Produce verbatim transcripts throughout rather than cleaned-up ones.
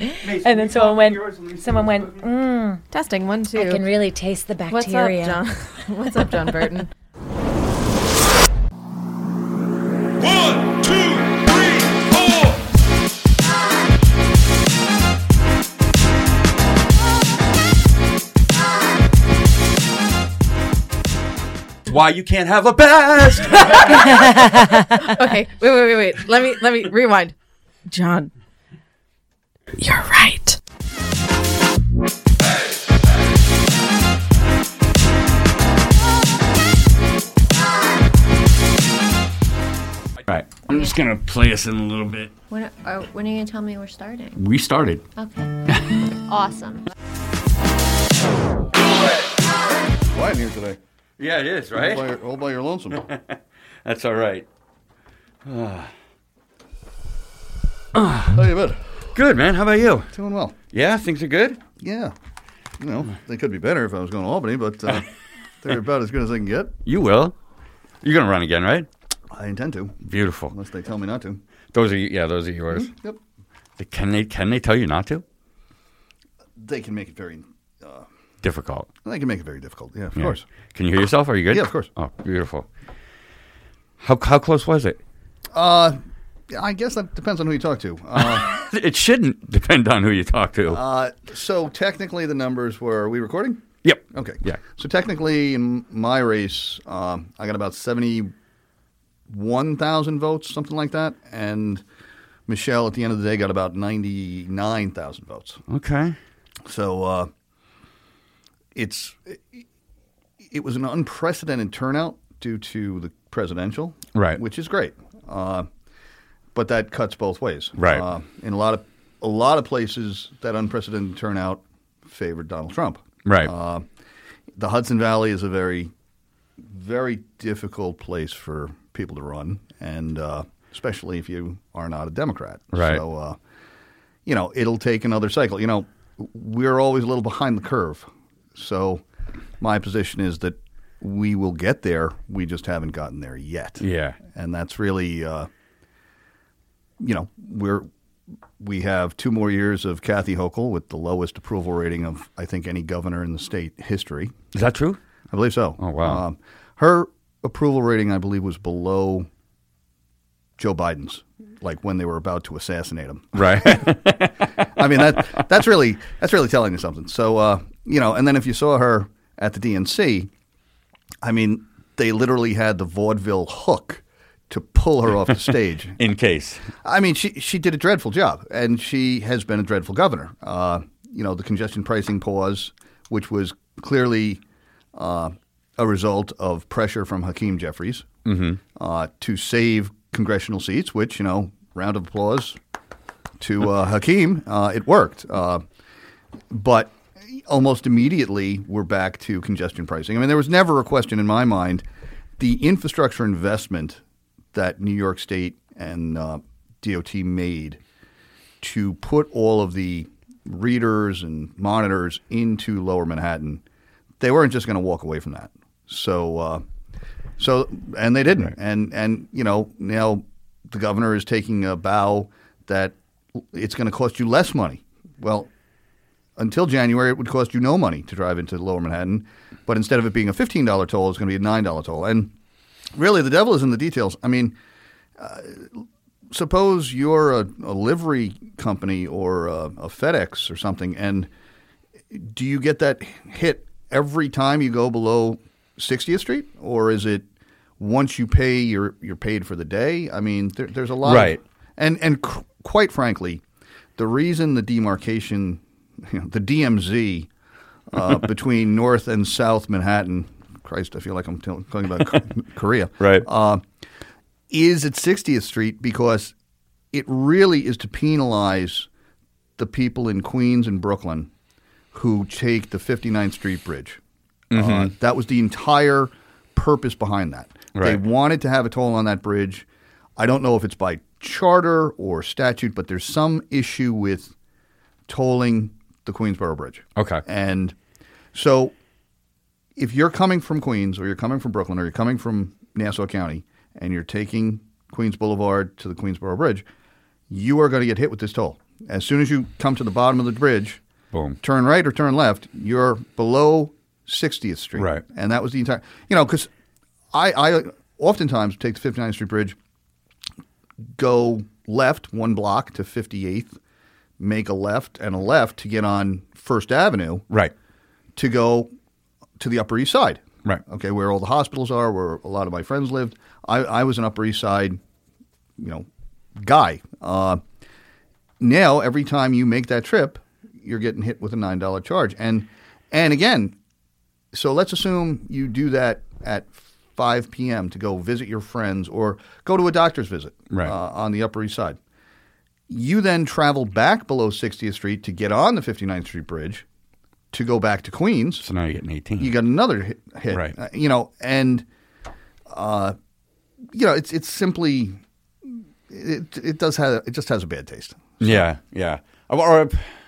And then someone went, someone went, mm, Testing, one, two. I can really taste the bacteria. What's up, John? What's up, John Burton? One, two, three, four. Why you can't have a best? Okay, wait, wait, wait, wait. Let me, let me rewind. John, you're right. Right. I'm just going to play us in a little bit. When are, when are you going to tell me we're starting? We started. Okay. Awesome. Quiet in here today. Yeah, it is, All right? by your, all by your lonesome. That's all right. How you been? Good, man. How about you? Doing well. Yeah, things are good? Yeah. You know, they could be better if I was going to Albany, but uh, they're about as good as I can get. You will. You're going to run again, right? I intend to, Beautiful. unless they tell me not to. Those are, yeah, those are yours. Yep. Can they, can they tell you not to? They can make it very. Uh, Difficult. they can make it very difficult. Yeah, of Yeah. course. Can you hear yourself? Are you good? Yeah, of course. Oh, beautiful. How how close was it? Uh, I guess that depends on who you talk to. Uh, It shouldn't depend on who you talk to. uh, so technically, the numbers were. Are we recording? Yep. Okay. Yeah. So technically, in my race, um, I got about seventy-one thousand votes, something like that, and Michelle at the end of the day got about ninety-nine thousand votes. Okay. So uh, it's it was an unprecedented turnout due to the presidential, Right. Which is great, uh, but that cuts both ways, Right. Uh, in a lot of a lot of places, that unprecedented turnout favored Donald Trump, Right. Uh, the Hudson Valley is a very, very difficult place for people to run, and uh, especially if you are not a Democrat. Right. So, uh, you know, it'll take another cycle. You know, we're always a little behind the curve. So my position is that we will get there. We just haven't gotten there yet. Yeah. And that's really, uh, you know, we're we have two more years of Kathy Hochul with the lowest approval rating of, I think, any governor in the state history. Is that true? I believe so. Oh, wow. Um, her approval rating, I believe, was below Joe Biden's, like when they were about to assassinate him. Right. I mean, that that's really that's really telling you something. So, uh, you know, and then if you saw her at the D N C, I mean, they literally had the vaudeville hook to pull her off the stage. In case. I mean, she she did a dreadful job, and she has been a dreadful governor. Uh, you know, the congestion pricing pause, which was clearly uh, a result of pressure from Hakeem Jeffries Mm-hmm. uh, to save congressional seats, which, you know, round of applause to uh, Hakeem. Uh, it worked. Uh, but almost immediately, we're back to congestion pricing. I mean, there was never a question in my mind. The infrastructure investment that New York State and uh, D O T made to put all of the readers and monitors into Lower Manhattan, they weren't just going to walk away from that. So, uh, so, and they didn't. Right. And and you know, now the governor is taking a bow that it's going to cost you less money. Well, until January, it would cost you no money to drive into Lower Manhattan, but instead of it being a fifteen dollar toll, it's going to be a nine dollar toll. And really, the devil is in the details. I mean, uh, suppose you're a, a livery company or a, a FedEx or something, and do you get that hit every time you go below sixtieth Street, or is it once you pay, you're you're paid for the day? I mean, there, there's a lot, Right. Of, and and c- quite frankly, the reason the demarcation, you know, the D M Z uh, between North and South Manhattan. Christ, I feel like I'm t- talking about Korea. Right. Uh, is at sixtieth Street because it really is to penalize the people in Queens and Brooklyn who take the fifty-ninth Street Bridge. Mm-hmm. Uh, that was the entire purpose behind that. They Right. wanted to have a toll on that bridge. I don't know if it's by charter or statute, but there's some issue with tolling the Queensboro Bridge. Okay. And so if you're coming from Queens or you're coming from Brooklyn or you're coming from Nassau County and you're taking Queens Boulevard to the Queensboro Bridge, you are going to get hit with this toll. As soon as you come to the bottom of the bridge, Boom. turn right or turn left, you're below sixtieth Street. Right. And that was the entire, you know, because I, I oftentimes take the fifty-ninth Street Bridge, go left one block to fifty-eighth, make a left and a left to get on First Avenue Right. to go to the Upper East Side. Right. Okay, where all the hospitals are, where a lot of my friends lived. I, I was an Upper East Side, you know, guy. Uh, now, every time you make that trip, you're getting hit with a nine dollar charge. And and again, so let's assume you do that at five p.m. to go visit your friends or go to a doctor's visit Right. uh, on the Upper East Side. You then travel back below sixtieth Street to get on the fifty-ninth Street Bridge to go back to Queens. So now you're getting eighteen. You got another hit, hit Right. uh, you know, and uh, you know, it's it's simply it it does have it just has a bad taste. Yeah, yeah. Or, or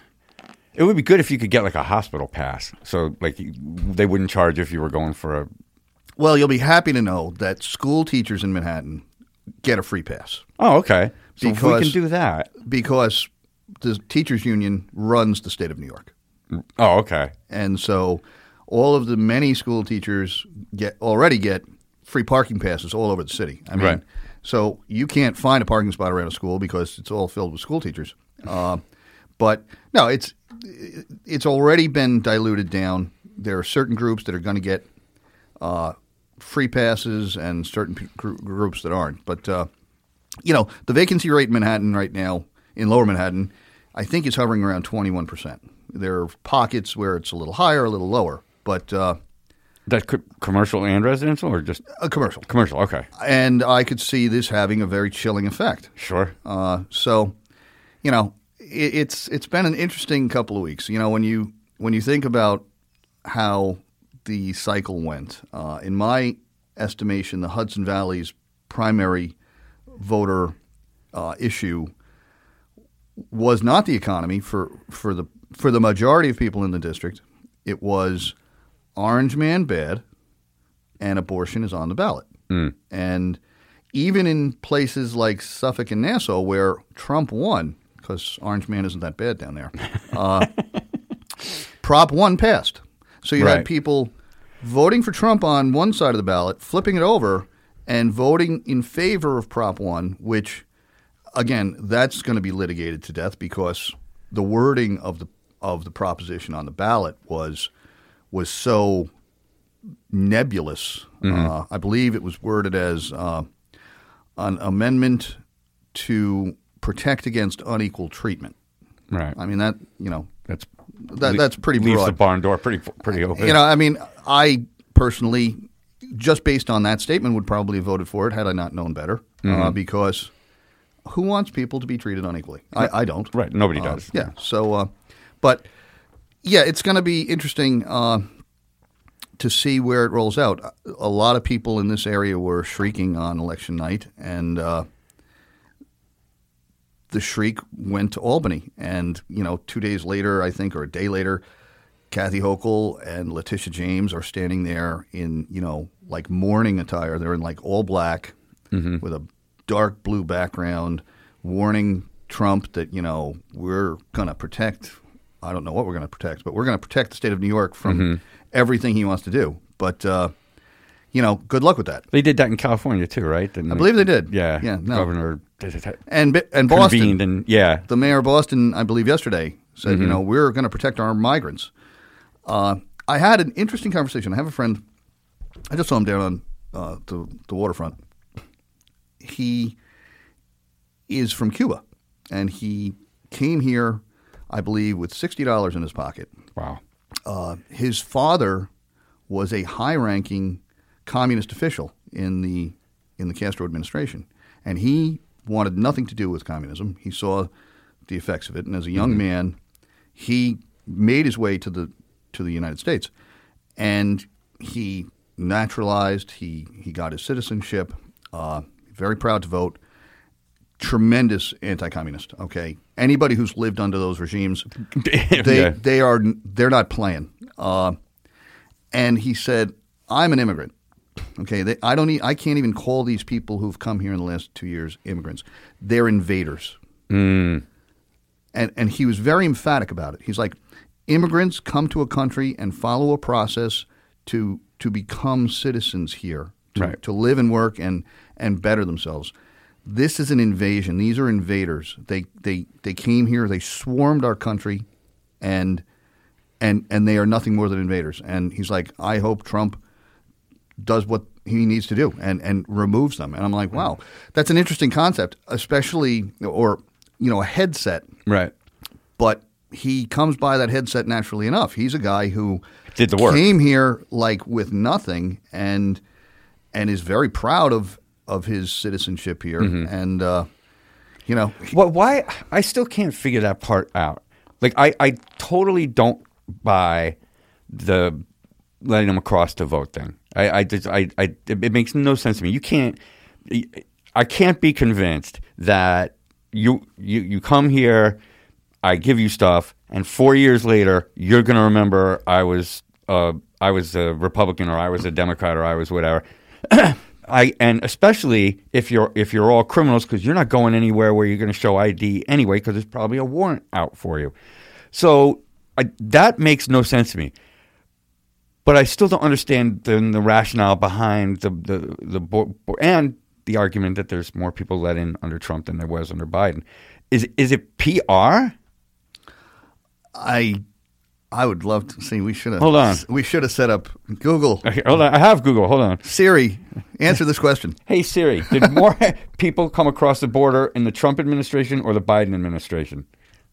it would be good if you could get like a hospital pass, so like you- they wouldn't charge if you were going for a. Well, you'll be happy to know that school teachers in Manhattan get a free pass Oh, okay. So if we Because- can do that. because the teachers union runs the state of New York. Oh, okay. And so all of the many school teachers get already get free parking passes all over the city. I mean, Right. so you can't find a parking spot around a school because it's all filled with school teachers. Uh, but no, it's it's already been diluted down. There are certain groups that are going to get uh, free passes and certain p- gr- groups that aren't. But, uh, you know, the vacancy rate in Manhattan right now, in Lower Manhattan, I think is hovering around twenty-one percent. There are pockets where it's a little higher, a little lower, but uh, That could commercial and residential, or just a commercial. commercial? Okay, And I could see this having a very chilling effect. sure. Uh, so, you know, it, it's it's been an interesting couple of weeks. You know, when you when you think about how the cycle went, uh, in my estimation, the Hudson Valley's primary voter uh, issue was not the economy for for the for the majority of people in the district. It was Orange Man bad, and abortion is on the ballot. And even in places like Suffolk and Nassau, where Trump won, because Orange Man isn't that bad down there, uh, Prop one passed. So you Right. had people voting for Trump on one side of the ballot, flipping it over, and voting in favor of Prop one, which, again, that's going to be litigated to death because the wording of the of the proposition on the ballot was was so nebulous. Uh, I believe it was worded as uh, an amendment to protect against unequal treatment. Right. I mean that you know That's that that's pretty leaves broad. the barn door pretty pretty open. You know, I mean, I personally, just based on that statement, would probably have voted for it had I not known better. Uh, because who wants people to be treated unequally? I, I don't. Right. Nobody Uh, does. Yeah. So, uh, but yeah, it's going to be interesting uh, to see where it rolls out. A lot of people in this area were shrieking on election night, and uh, the shriek went to Albany. And you know, two days later, I think, or a day later, Kathy Hochul and Letitia James are standing there in, you know, like mourning attire. They're in like all black with a dark blue background, warning Trump that, you know, we're going to protect, I don't know what we're going to protect, but we're going to protect the state of New York from everything he wants to do. But, uh, you know, good luck with that. They did that in California too, right? Didn't I believe they did. Yeah. Yeah, no. Governor And Bi- and Boston, convened and yeah. the mayor of Boston, I believe yesterday, said, you know, we're going to protect our migrants. Uh, I had an interesting conversation. I have a friend, I just saw him down on uh, the, the waterfront. He is from Cuba, and he came here, I believe, with sixty dollars in his pocket. Wow. Uh, his father was a high-ranking communist official in the in the Castro administration, and he wanted nothing to do with communism. He saw the effects of it, and as a young man, he made his way to the to the United States, and he naturalized. He he got his citizenship. Uh, very proud to vote. Tremendous anti-communist. Okay, anybody who's lived under those regimes, they Yeah. they are they're not playing. Uh, and he said, "I'm an immigrant. Okay, they, I don't. E- I can't even call these people who've come here in the last two years immigrants. They're invaders." Mm. and, and he was very emphatic about it. He's like, immigrants come to a country and follow a process to to become citizens here, to, Right. to live and work and, and better themselves. This is an invasion. These are invaders. They they they came here. They swarmed our country, and and and they are nothing more than invaders. And he's like, I hope Trump does what he needs to do and, and removes them. And I'm like, wow, that's an interesting concept, especially or you know a headset. Right. But he comes by that headset naturally enough. He's a guy who Did the work. came here like with nothing and and is very proud of of his citizenship here. Mm-hmm. And uh, you know, Well, why? I still can't figure that part out. Like, I, I totally don't buy the letting them across to vote thing. I, I, just, I, I, it makes no sense to me. You can't. I can't be convinced that you, you, you come here, I give you stuff, and four years later you're going to remember I was, uh, I was a Republican or I was a Democrat or I was whatever. I and especially if you're if you're all criminals because you're not going anywhere where you're going to show I D anyway because there's probably a warrant out for you. So I, that makes no sense to me. But I still don't understand the, the rationale behind the the the bo- and the argument that there's more people let in under Trump than there was under Biden. Is is it P R? I I would love to see. We should have Hold on. We should have set up Google. Okay, hold on. I have Google. Hold on. Siri, answer this question. Hey Siri, did more people come across the border in the Trump administration or the Biden administration?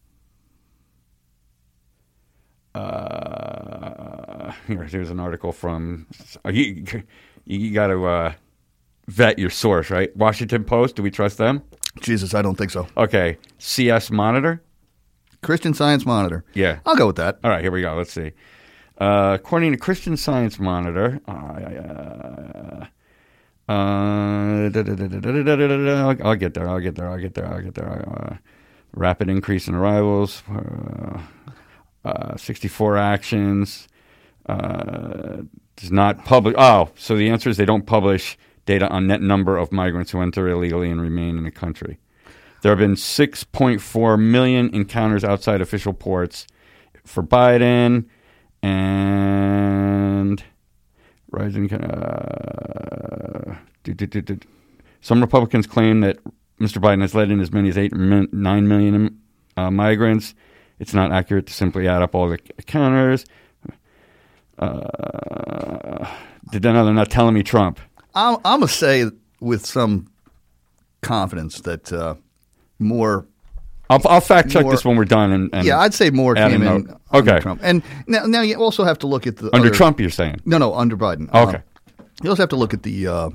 Uh, here, here's an article from. Uh, you you got to uh, vet your source, right? Washington Post. Do we trust them? Jesus, I don't think so. Okay, C S Monitor. Christian Science Monitor. Yeah. I'll go with that. All right, here we go. Let's see. Uh, according to Christian Science Monitor, uh, uh, da, da, da, da, da, da, da, da, I'll get there. I'll get there. I'll get there. I'll get there. Uh, rapid increase in arrivals. Uh, uh, sixty-four actions. Uh, does not publish. Oh, so the answer is they don't publish data on net number of migrants who enter illegally and remain in the country. There have been six point four million encounters outside official ports for Biden, and rising. Uh, do, do, do, do. Some Republicans claim that Mister Biden has let in as many as eight, nine million uh, migrants. It's not accurate to simply add up all the encounters. Uh, did they know they're not telling me Trump? I'm, I'm going to say with some confidence that uh, more. I'll, I'll fact check more, this when we're done. And, and yeah, I'd say more add a came in note. under Okay. Trump. And now, now you also have to look at the under other, Trump, you're saying? No, no, under Biden. Okay. Uh, you also have to look at the uh,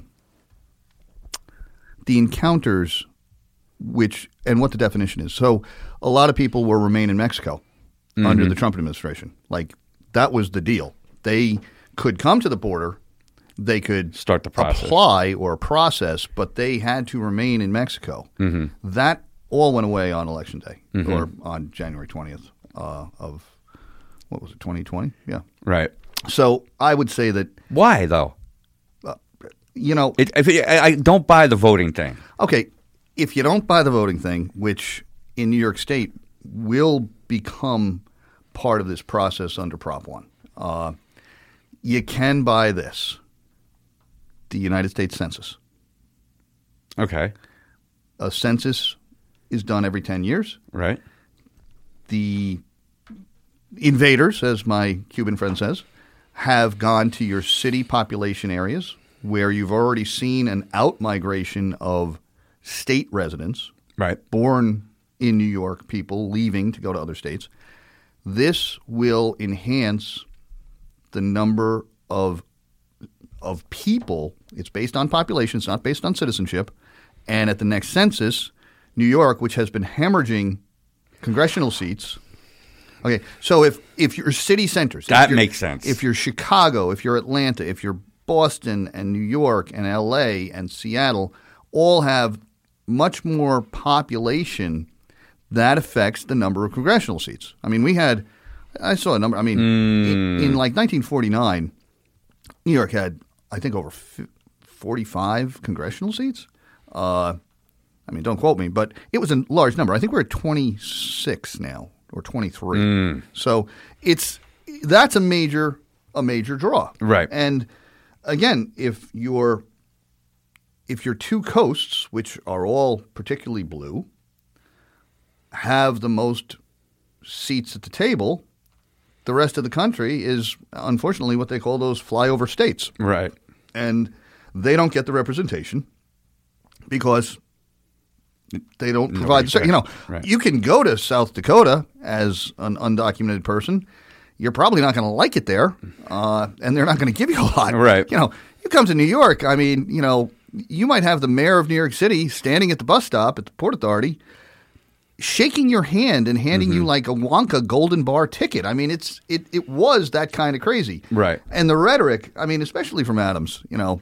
the encounters, which and what the definition is. So, a lot of people will remain in Mexico Mm-hmm. under the Trump administration. Like that was the deal. They could come to the border. They could Start the process. apply or process, but they had to remain in Mexico. Mm-hmm. That all went away on Election Day Mm-hmm. or on January twentieth uh, of, what was it, twenty twenty? Yeah. Right. So I would say that, Why, though? you know, It, if it, I, I don't buy the voting thing. okay, if you don't buy the voting thing, which in New York State will become part of this process under Prop one, uh, you can buy this, the United States Census. Okay. A census is done every ten years. Right. The invaders, as my Cuban friend says, have gone to your city population areas where you've already seen an out-migration of state residents, Right. born in New York, people leaving to go to other states. This will enhance the number of of people. It's based on population. It's not based on citizenship. And at the next census, New York, which has been hemorrhaging congressional seats. Okay, so if, if you're city centers. That if you're- makes sense. If you're Chicago, if you're Atlanta, if you're Boston and New York and L A and Seattle, all have much more population. That affects the number of congressional seats. I mean, we had, I saw a number, I mean, in, in like nineteen forty-nine, New York had, I think, over forty-five congressional seats. Uh, I mean, don't quote me, but it was a large number. I think we're at twenty-six now or twenty-three. Mm. So it's that's a major a major draw. Right. And again, if you're if your two coasts, which are all particularly blue, have the most seats at the table, the rest of the country is unfortunately what they call those flyover states. Right. And they don't get the representation because they don't provide, Nobody you know, right. you can go to South Dakota as an undocumented person. You're probably not going to like it there, uh, and they're not going to give you a lot. Right. You know, you come to New York, I mean, you know, you might have the mayor of New York City standing at the bus stop at the Port Authority shaking your hand and handing Mm-hmm. you like a Wonka golden bar ticket. I mean, it's it, it was that kind of crazy. Right. And the rhetoric, I mean, especially from Adams, you know,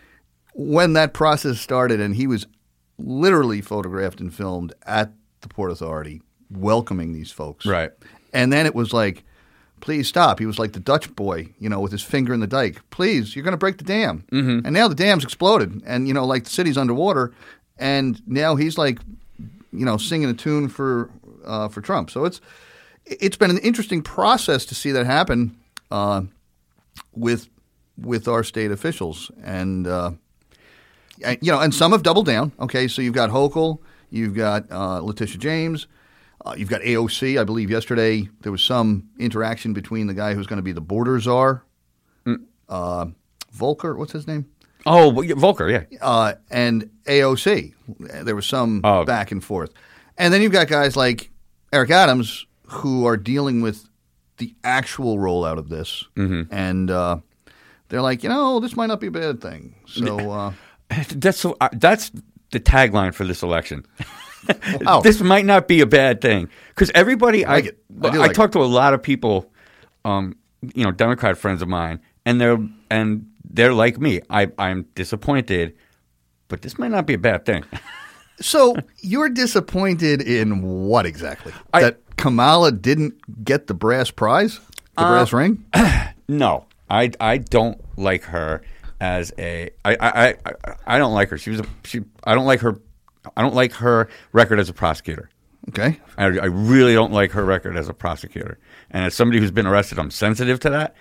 when that process started and he was literally photographed and filmed at the Port Authority welcoming these folks. Right. And then it was like, please stop. He was like the Dutch boy, you know, with his finger in the dike. Please, you're going to break the dam. Mm-hmm. And now the dam's exploded. And, you know, like the city's underwater. And now he's like, you know, singing a tune for uh, for Trump. So it's it's been an interesting process to see that happen uh, with with our state officials. And, uh, and, you know, and some have doubled down. Okay, so you've got Hochul, you've got uh, Letitia James, uh, you've got A O C. I believe yesterday there was some interaction between the guy who's going to be the border czar, mm. uh, Volker, what's his name? Oh, Volker, yeah. Uh, and A O C. There was some oh. back and forth. And then you've got guys like Eric Adams who are dealing with the actual rollout of this. Mm-hmm. And uh, they're like, you know, this might not be a bad thing. So uh, that's so, uh, that's the tagline for this election. Wow. This might not be a bad thing. Because everybody, I, like I, it. I, I, do I like talked to a lot of people, um, you know, Democrat friends of mine, and they're and they're like me. I, I'm disappointed, but this might not be a bad thing. So you're disappointed in what exactly? I, that Kamala didn't get the brass prize, the uh, brass ring? No, I, I don't like her as a. I, I, I, I don't like her. She was a. She. I don't like her. I don't like her record as a prosecutor. Okay. I, I really don't like her record as a prosecutor. And as somebody who's been arrested, I'm sensitive to that.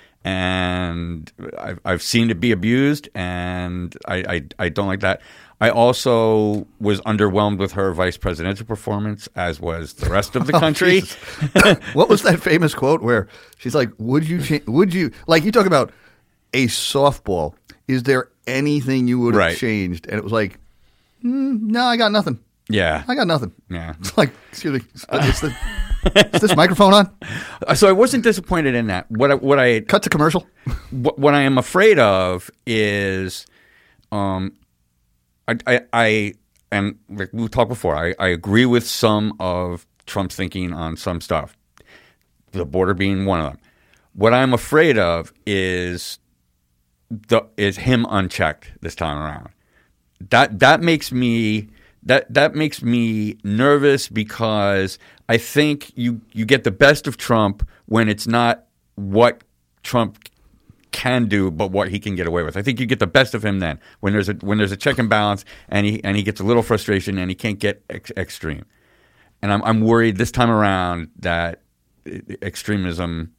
And I've, I've seen it be abused, and I, I, I don't like that. I also was underwhelmed with her vice presidential performance, as was the rest of the country. Oh, what was that famous quote where she's like, would you, cha- would you, like you talk about a softball, is there anything you would have right. changed? And it was like, mm, no, I got nothing. Yeah. I got nothing. Yeah. It's like, excuse me, is, the, is this microphone on? So I wasn't disappointed in that. What I, what I cut to commercial. What, what I am afraid of is, um, I, I, I and like we talked before, I, I agree with some of Trump's thinking on some stuff, the border being one of them. What I'm afraid of is the is him unchecked this time around. That that makes me. That that makes me nervous because I think you, you get the best of Trump when it's not what Trump can do, but what he can get away with. I think you get the best of him then when there's a when there's a check and balance, and he and he gets a little frustration and he can't get ex- extreme. And I'm I'm worried this time around that extremism.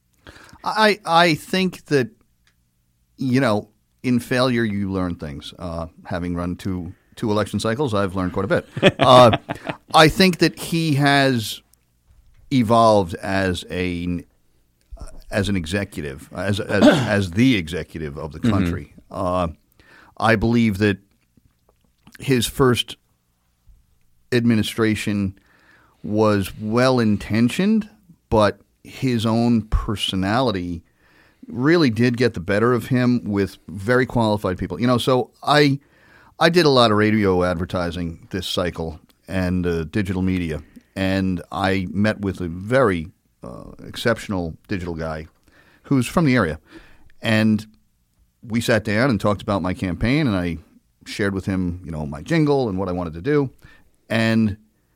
I I think that, you know, in failure you learn things. Uh, having run two. Two election cycles, I've learned quite a bit. Uh, I think that he has evolved as a as an executive, as as, as the executive of the country. Mm-hmm. Uh, I believe that his first administration was well intentioned, but his own personality really did get the better of him with very qualified people. You know, so I. I did a lot of radio advertising this cycle and uh, digital media, and I met with a very uh, exceptional digital guy who's from the area. And we sat down and talked about my campaign, and I shared with him, you know, my jingle and what I wanted to do. And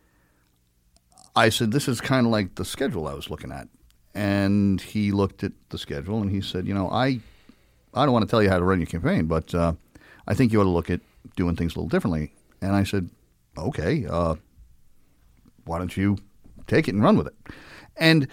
I said, this is kind of like the schedule I was looking at. And he looked at the schedule, and he said, you know, I, I don't want to tell you how to run your campaign, but uh, I think you ought to look at doing things a little differently. And I said, okay, uh, why don't you take it and run with it? And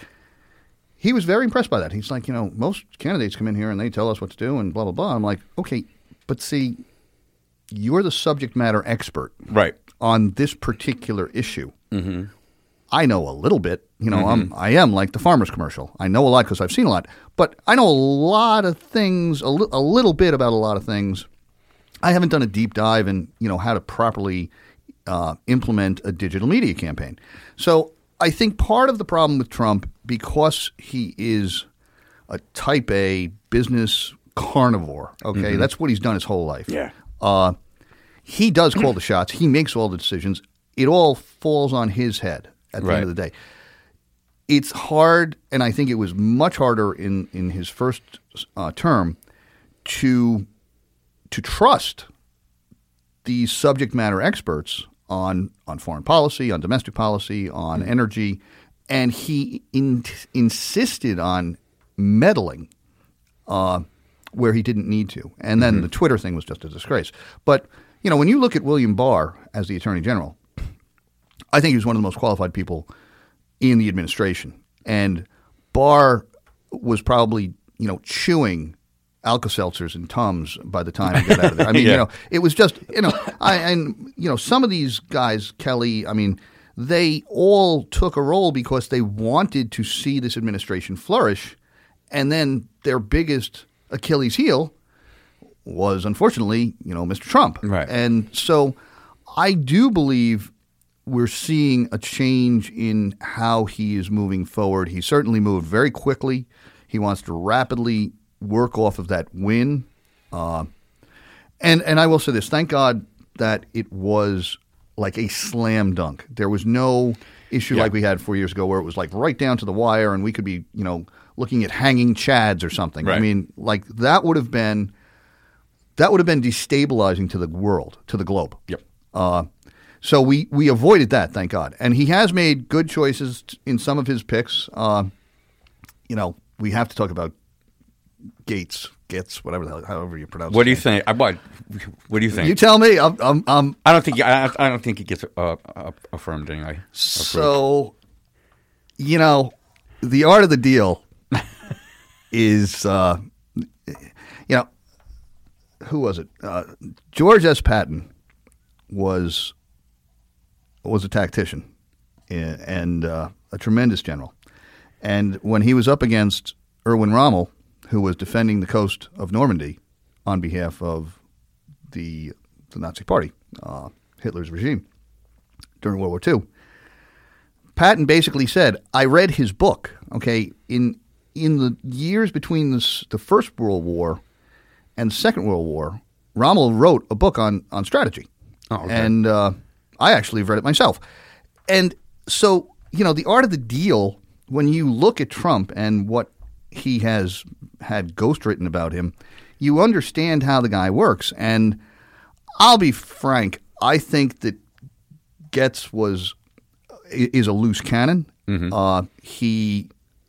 he was very impressed by that. He's like, you know, most candidates come in here and they tell us what to do and blah, blah, blah. I'm like, okay, but see, you're the subject matter expert Right. on this particular issue. Mm-hmm. I know a little bit. You know, Mm-hmm. I'm, I am like the farmer's commercial. I know a lot because I've seen a lot. But I know a lot of things, a, li- a little bit about a lot of things. I haven't done a deep dive in, you know, how to properly uh, implement a digital media campaign. So I think part of the problem with Trump, because he is a type A business carnivore, okay, Mm-hmm. that's what he's done his whole life. Yeah. Uh, he does call the shots. He makes all the decisions. It all falls on his head at the Right. end of the day. It's hard, and I think it was much harder in, in his first uh, term to to trust these subject matter experts on on foreign policy, on domestic policy, on Mm-hmm. energy, and he in, insisted on meddling uh, where he didn't need to. And then Mm-hmm. the Twitter thing was just a disgrace. But, you know, when you look at William Barr as the Attorney General, I think he was one of the most qualified people in the administration. And Barr was probably, you know, chewing Alka-Seltzers and Tums by the time he got out of there. I mean, Yeah. you know, it was just, you know, I, and, you know, some of these guys, Kelly, I mean, they all took a role because they wanted to see this administration flourish. And then their biggest Achilles heel was, unfortunately, you know, Mister Trump. Right. And so I do believe we're seeing a change in how he is moving forward. He certainly moved very quickly. He wants to rapidly work off of that win. Uh, and and I will say this, thank God that it was like a slam dunk. There was no issue Yeah. like we had four years ago where it was like right down to the wire and we could be, you know, looking at hanging chads or something. I Right. mean, like that would have been that would have been destabilizing to the world, to the globe. Yep. Uh, so we, we avoided that, thank God. And he has made good choices t- in some of his picks. Uh, you know, we have to talk about Gates, Gates, whatever the hell, however you pronounce it. What do you think? I, what, what do you think? You tell me. I'm, I'm, I'm I don't think I, I don't think it gets uh, uh, affirmed anyway. so, you know, the art of the deal is, uh, you know, who was it? Uh, George S. Patton was was a tactician and, and uh, a tremendous general. And when he was up against Erwin Rommel, who was defending the coast of Normandy on behalf of the the Nazi Party, uh, Hitler's regime during World War Two, Patton basically said, "I read his book. Okay, in in the years between this, the First World War and the Second World War, Rommel wrote a book on on strategy, Oh, okay. and uh, I actually have read it myself. And so, you know, the art of the deal. When you look at Trump and what he has had ghostwritten about him, you understand how the guy works. And I'll be frank, I think that Getz was is a loose cannon. Mm-hmm. Uh, he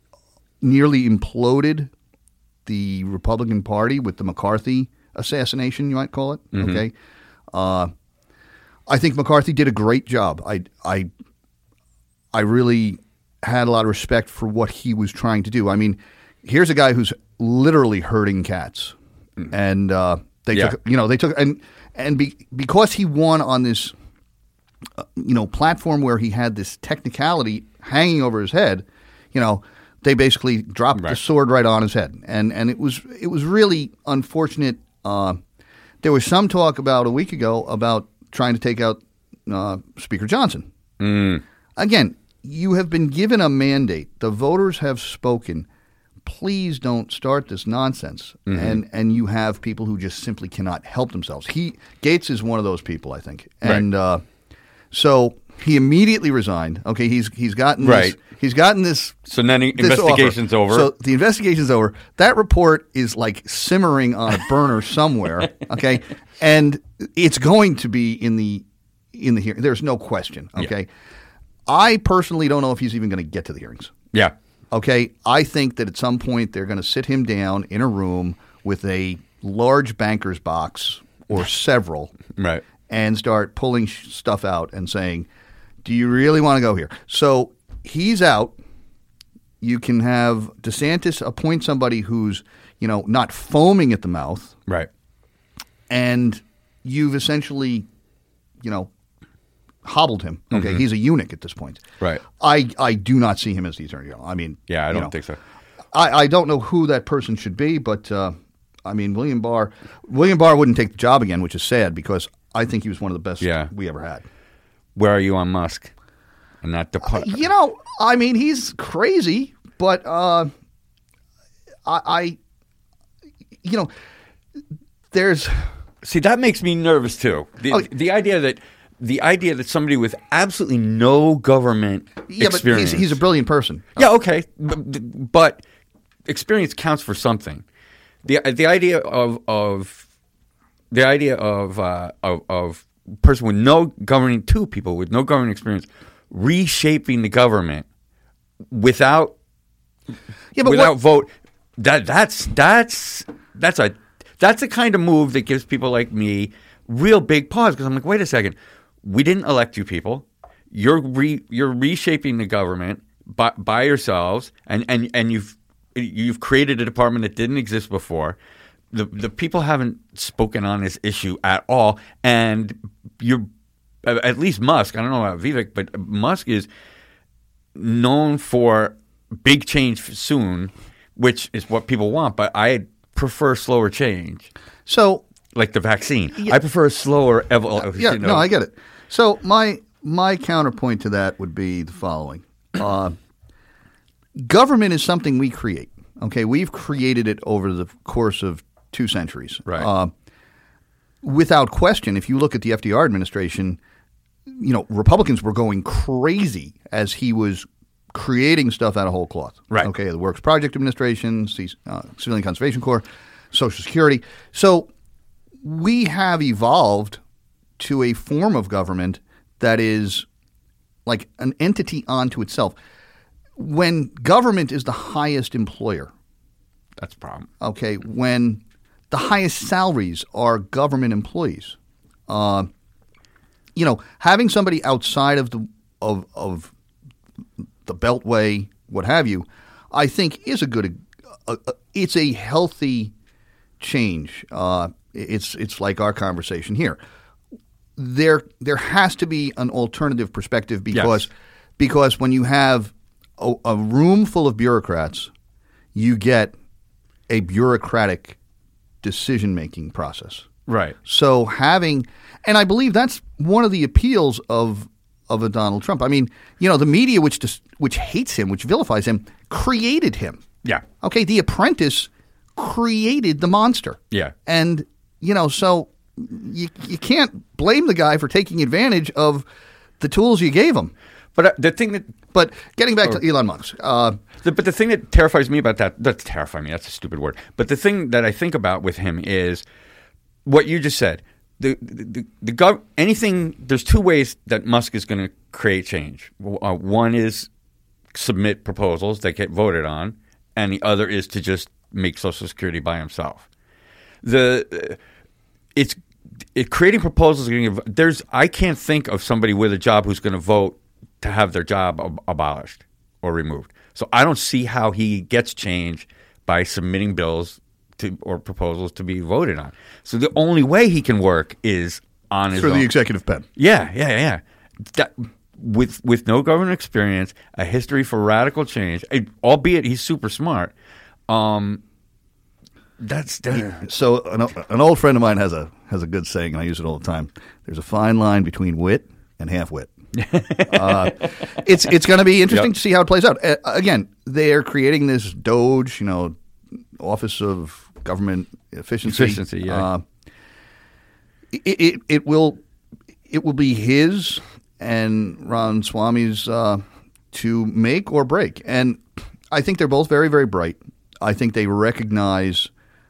nearly imploded the Republican Party with the McCarthy assassination, you might call it. Mm-hmm. Okay, uh, I think McCarthy did a great job. I, I, I really had a lot of respect for what he was trying to do. I mean, here's a guy who's literally herding cats, and uh, they Yeah. took, you know, they took, and and be, because he won on this, uh, you know, platform where he had this technicality hanging over his head, you know, they basically dropped the Right. sword right on his head, and and it was it was really unfortunate. Uh, there was some talk about a week ago about trying to take out uh, Speaker Johnson. Mm. Again, you have been given a mandate. The voters have spoken. Please don't start this nonsense. Mm-hmm. And and you have people who just simply cannot help themselves. He Gates is one of those people, I think. And uh, so he immediately resigned. Okay, he's he's gotten Right. this, he's gotten this. So then the this investigation's offer. over. So the investigation's over. That report is like simmering on a burner somewhere. Okay, and it's going to be in the in the hearing. There's no question. Okay. I personally don't know if he's even going to get to the hearings. yeah. Okay, I think that at some point they're going to sit him down in a room with a large banker's box or several, Right. and start pulling sh- stuff out and saying, do you really want to go here? So he's out. You can have DeSantis appoint somebody who's, you know, not foaming at the mouth. Right. And you've essentially, you know, hobbled him. Okay, Mm-hmm. he's a eunuch at this point. Right. I, I do not see him as the Attorney General. I mean, Yeah, I you don't know, think so. I, I don't know who that person should be, but uh, I mean, William Barr, William Barr wouldn't take the job again, which is sad because I think he was one of the best Yeah. we ever had. Where are you on Musk? And that depart- You know, I mean, he's crazy, but uh, I, I, you know, there's. See, that makes me nervous too. The, Oh. the idea that the idea that somebody with absolutely no government Yeah, but experience. he's, he's a brilliant person. Yeah, okay, but, but experience counts for something. the The idea of of the idea of uh, of, of person with no governing two people with no governing experience reshaping the government without Yeah, but without what, vote that that's that's that's a that's a kind of move that gives people like me real big pause because I'm like, wait a second, we didn't elect you people. You're re, you're reshaping the government by, by yourselves, and, and, and you've you've created a department that didn't exist before. The the people haven't spoken on this issue at all, and you're at least Musk. I don't know about Vivek, but Musk is known for big change soon, which is what people want. But I prefer slower change, so like the vaccine. I prefer a slower evolution. yeah, you know. no, I get it. So my my counterpoint to that would be the following: uh, government is something we create. Okay, we've created it over the course of two centuries. Right. Uh, without question, if you look at the F D R administration, you know, Republicans were going crazy as he was creating stuff out of whole cloth. Right. Okay, the Works Project Administration, uh, Civilian Conservation Corps, Social Security. So we have evolved to a form of government that is like an entity unto itself. When government is the highest employer, That's a problem. okay, when the highest salaries are government employees, uh, you know, having somebody outside of the of of the Beltway, what have you, I think is a good. Uh, uh, it's a healthy change. Uh, it's it's like our conversation here. There there has to be an alternative perspective because Yes. because when you have a, a room full of bureaucrats, you get a bureaucratic decision-making process. Right. So having, and I believe that's one of the appeals of of a Donald Trump. I mean, you know, the media, which dis, which hates him, which vilifies him, created him. Yeah. Okay, The Apprentice created the monster. Yeah. And you know, so you you can't blame the guy for taking advantage of the tools you gave him. But uh, the thing that But getting back to Elon Musk, uh, The, but the thing that terrifies me about that, that's terrifying me, that's a stupid word. But the thing that I think about with him is what you just said. The, the, the, the gov- anything, there's two ways that Musk is going to create change. Uh, one is submit proposals that get voted on, and the other is to just make Social Security by himself. The it's it, creating proposals. There's I can't think of somebody with a job who's going to vote to have their job ab- abolished or removed. So I don't see how he gets change by submitting bills to or proposals to be voted on. So the only way he can work is on his through own. the executive pen. Yeah, yeah, yeah. That, with with no government experience, a history for radical change, eh, albeit he's super smart. Um, that's that, So an, an old friend of mine has a has a good saying, and I use it all the time. There's a fine line between wit and half wit. uh, it's it's going to be interesting Yep. to see how it plays out. Uh, again, they're creating this Doge, you know, Office of Government Efficiency. Efficiency, yeah. Uh, it, it it will it will be his and Ron Swami's uh, to make or break, and I think they're both very very bright. I think they recognize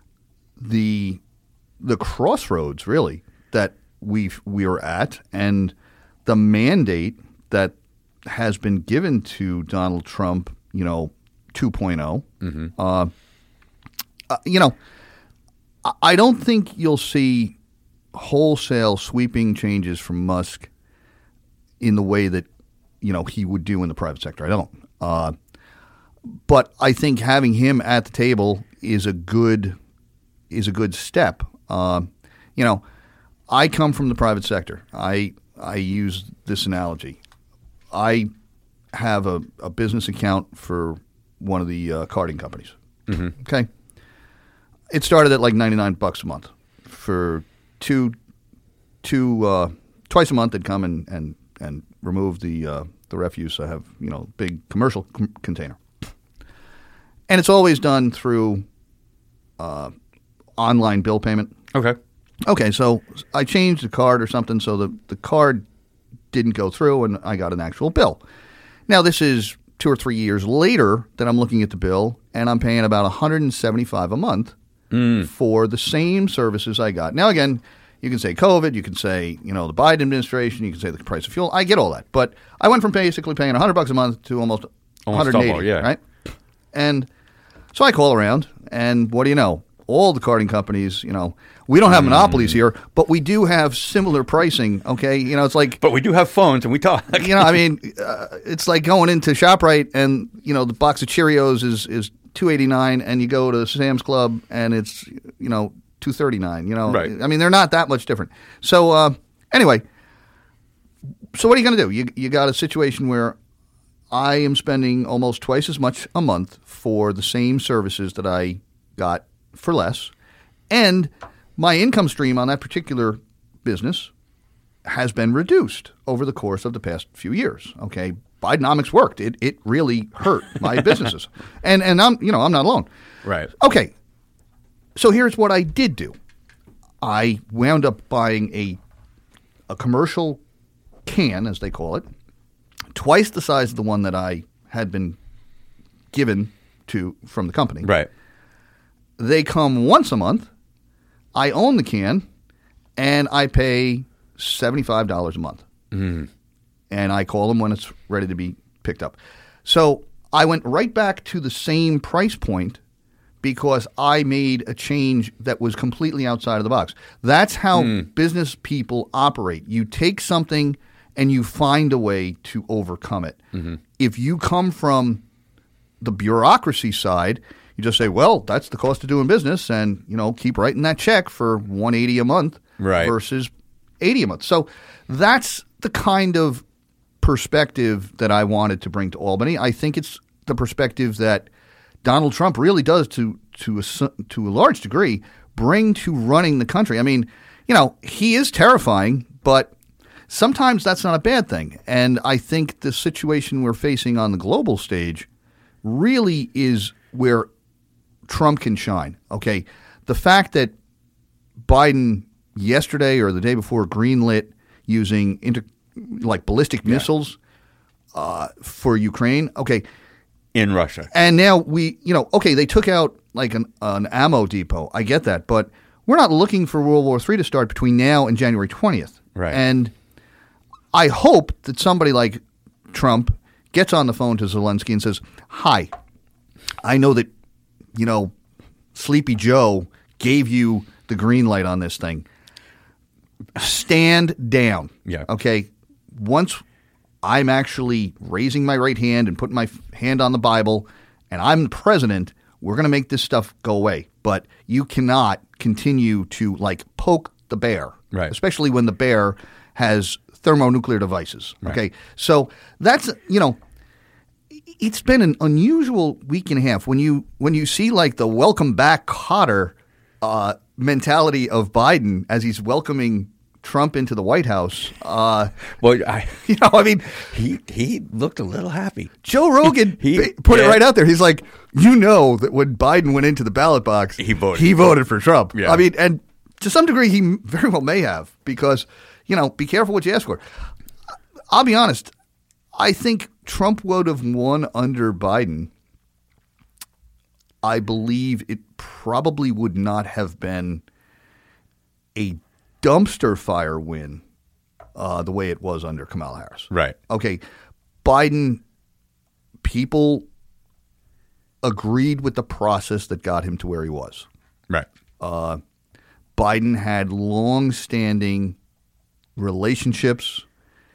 the the crossroads really that we we are at, and the mandate that has been given to Donald Trump, you know, two point oh. Mm-hmm. Uh, uh, you know, I, I don't think you'll see wholesale sweeping changes from Musk in the way that, you know, he would do in the private sector. I don't. Uh, but I think having him at the table is a good is a good step. Uh, you know, I come from the private sector. I I use this analogy. I have a, a business account for one of the uh, carding companies. Mm-hmm. Okay, it started at like ninety-nine bucks a month for two two uh, twice a month. They'd come and and and remove the uh, the refuse. I have, you know, big commercial com- container, and it's always done through uh, online bill payment. Okay. Okay, so I changed the card or something, so the, the card didn't go through, and I got an actual bill. Now, this is two or three years later that I'm looking at the bill, and I'm paying about one hundred seventy-five dollars a month mm. for the same services I got. Now, again, you can say COVID, you can say, you know, the Biden administration, you can say the price of fuel. I get all that, but I went from basically paying one hundred bucks a month to almost, almost one hundred eighty, double, yeah. Right? And so I call around, and what do you know? All the carding companies, you know, we don't have mm. monopolies here, but we do have similar pricing, okay? You know, it's like... But we do have phones and we talk. You know, I mean, uh, it's like going into ShopRite and, you know, the box of Cheerios is, is two eighty-nine and you go to Sam's Club and it's, you know, two thirty-nine, you know? Right. I mean, they're not that much different. So, uh, anyway, so what are you going to do? You, you got a situation where I am spending almost twice as much a month for the same services that I got for less, and my income stream on that particular business has been reduced over the course of the past few years. Okay, Bidenomics worked. It it really hurt my businesses, and and I'm you know I'm not alone. Right. Okay, so here's what I did do. I wound up buying a a commercial can, as they call it, twice the size of the one that I had been given to from the company. Right. They come once a month. I own the can, and I pay seventy-five dollars a month. Mm. And I call them when it's ready to be picked up. So I went right back to the same price point because I made a change that was completely outside of the box. That's how mm. business people operate. You take something and you find a way to overcome it. Mm-hmm. If you come from the bureaucracy side, you just say, well, that's the cost of doing business, and, you know, keep writing that check for one hundred eighty dollars a month right. versus eighty dollars a month. So that's the kind of perspective that I wanted to bring to Albany. I think it's the perspective that Donald Trump really does to to a, to a large degree bring to running the country. I mean, you know, he is terrifying, but sometimes that's not a bad thing. And I think the situation we're facing on the global stage really is where Trump can shine. Okay, the fact that Biden yesterday or the day before greenlit using inter, like ballistic yeah. missiles uh, for Ukraine. Okay, in Russia, and now we, you know, okay, they took out like an, an ammo depot. I get that, but we're not looking for World War Three to start between now and January twentieth. Right, and I hope that somebody like Trump gets on the phone to Zelensky and says, "Hi, I know that, you know, Sleepy Joe gave you the green light on this thing. Stand down." Yeah. Okay. Once I'm actually raising my right hand and putting my hand on the Bible and I'm the president, we're going to make this stuff go away. But you cannot continue to, like, poke the bear. Right. Especially when the bear has thermonuclear devices. Right. Okay. So that's, you know, it's been an unusual week and a half when you when you see like the welcome back Cotter uh, mentality of Biden as he's welcoming Trump into the White House. Uh, well, I, you know, I mean, he he looked a little happy. Joe Rogan he, put yeah. it right out there. He's like, you know, that when Biden went into the ballot box, he voted. He voted for Trump. Yeah. I mean, and to some degree, he very well may have because, you know, be careful what you ask for. I'll be honest. I think Trump would have won under Biden. I believe it probably would not have been a dumpster fire win uh, the way it was under Kamala Harris. Right. Okay. Biden, people agreed with the process that got him to where he was. Right. Uh, Biden had long-standing relationships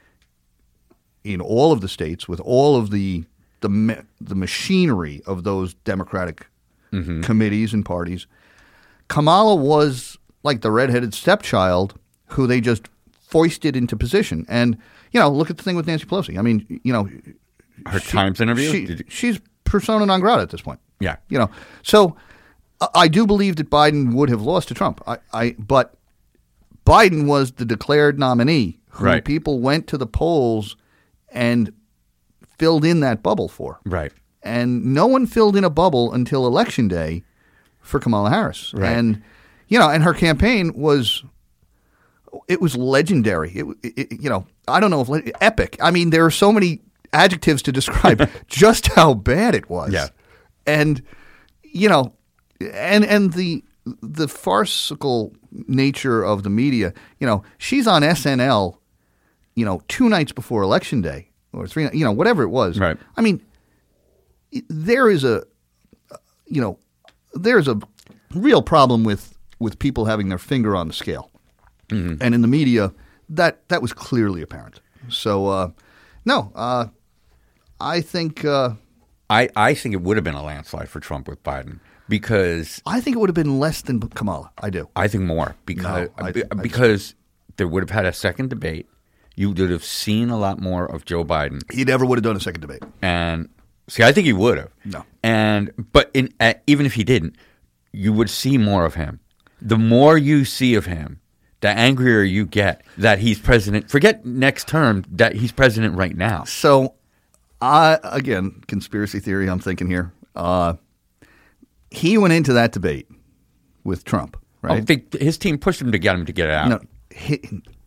in all of the states with all of the the, ma- the machinery of those Democratic mm-hmm. committees and parties. Kamala was like the redheaded stepchild who they just foisted into position. And, you know, look at the thing with Nancy Pelosi. I mean, you know. Her she, Times interview? She, you- she's persona non grata at this point. Yeah. You know, so I, I do believe that Biden would have lost to Trump. I, I But Biden was the declared nominee who right. people went to the polls and filled in that bubble for. Right. And no one filled in a bubble until Election Day for Kamala Harris. Right. And, you know, and her campaign was, it was legendary. It, it, you know, I don't know if, epic. I mean, there are so many adjectives to describe just how bad it was. Yeah. And, you know, and and the the farcical nature of the media, you know, she's on S N L, you know, two nights before Election Day or three, you know, whatever it was. Right. I mean, there is a, you know, there's a real problem with, with people having their finger on the scale. Mm-hmm. And in the media, that, that was clearly apparent. So, uh, no, uh, I think uh, I, I think it would have been a landslide for Trump with Biden because I think it would have been less than Kamala. I do. I think more because No, I- be- I- because there would have had a second debate. You would have seen a lot more of Joe Biden. He never would have done a second debate. And see, I think he would have. No. And but in uh, even if he didn't, you would see more of him. The more you see of him, the angrier you get that he's president. Forget next term, that he's president right now. So, I again, conspiracy theory. I'm thinking here. Uh, he went into that debate with Trump, right? I think his team pushed him to get him to get it out. No, he,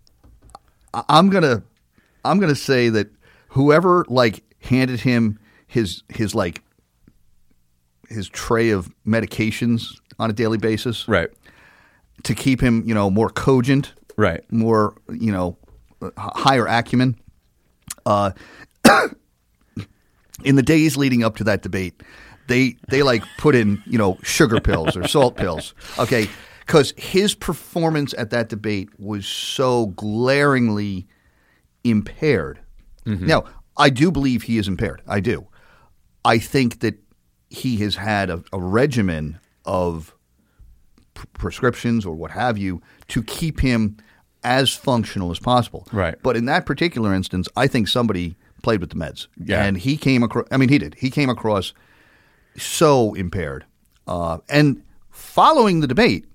I- I'm gonna, I'm gonna say that whoever like handed him his his like his tray of medications on a daily basis, Right. to keep him, you know, more cogent, Right. more, you know, h- higher acumen. Uh, in the days leading up to that debate, they they like put in, you know, sugar pills or salt pills, okay, because his performance at that debate was so glaringly impaired. Mm-hmm. Now, I do believe he is impaired. I do. I think that he has had a, a regimen of pr- prescriptions or what have you to keep him as functional as possible. Right. But in that particular instance, I think somebody played with the meds. Yeah. And he came across – I mean, he did. He came across so impaired. Uh, and following the debate,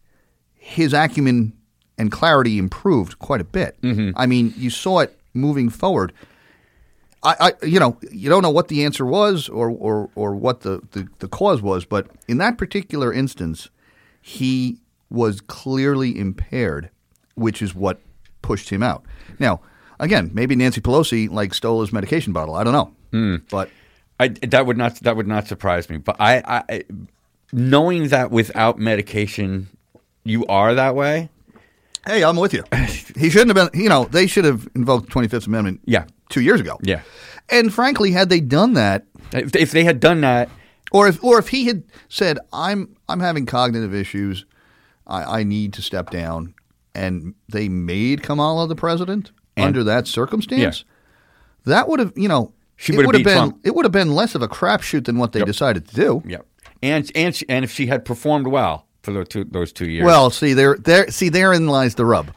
his acumen and clarity improved quite a bit. Mm-hmm. I mean, you saw it moving forward. I, I, you know, you don't know what the answer was or or, or what the, the, the cause was, but in that particular instance, he was clearly impaired, which is what pushed him out. Now, again, maybe Nancy Pelosi like stole his medication bottle. I don't know, mm. but I, that would not that would not surprise me. But I, I, knowing that without medication, you are that way. Hey, I'm with you. He shouldn't have been. You know, they should have invoked the twenty-fifth Amendment. Yeah. Two years ago. Yeah. And frankly, had they done that, If, if they had done that, or if or if he had said, "I'm I'm having cognitive issues, I, I need to step down," and they made Kamala the president And- under that circumstance, Yeah. that would have, you know, She it would have would have beat been Trump. it would have been less of a crapshoot than what they Yep. decided to do. yeah, and and she, and if she had performed well for those two those two years, Well, see there there see therein lies the rub.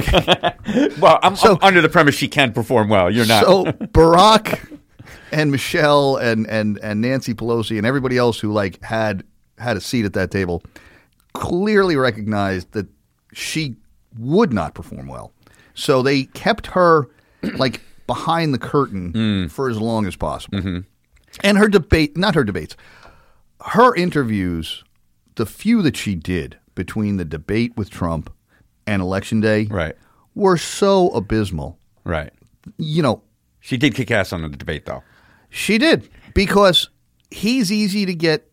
well, I'm, so- I'm under the premise she can perform well. You're not. So Barack and Michelle and, and, and Nancy Pelosi and everybody else who like had had a seat at that table clearly recognized that she would not perform well. So they kept her like behind the curtain Mm. for as long as possible. Mm-hmm. And her debate, not her debates, her interviews, the few that she did between the debate with Trump and Election Day Right. were so abysmal. Right. You know, She did kick ass on the debate, though. she did, because he's easy to get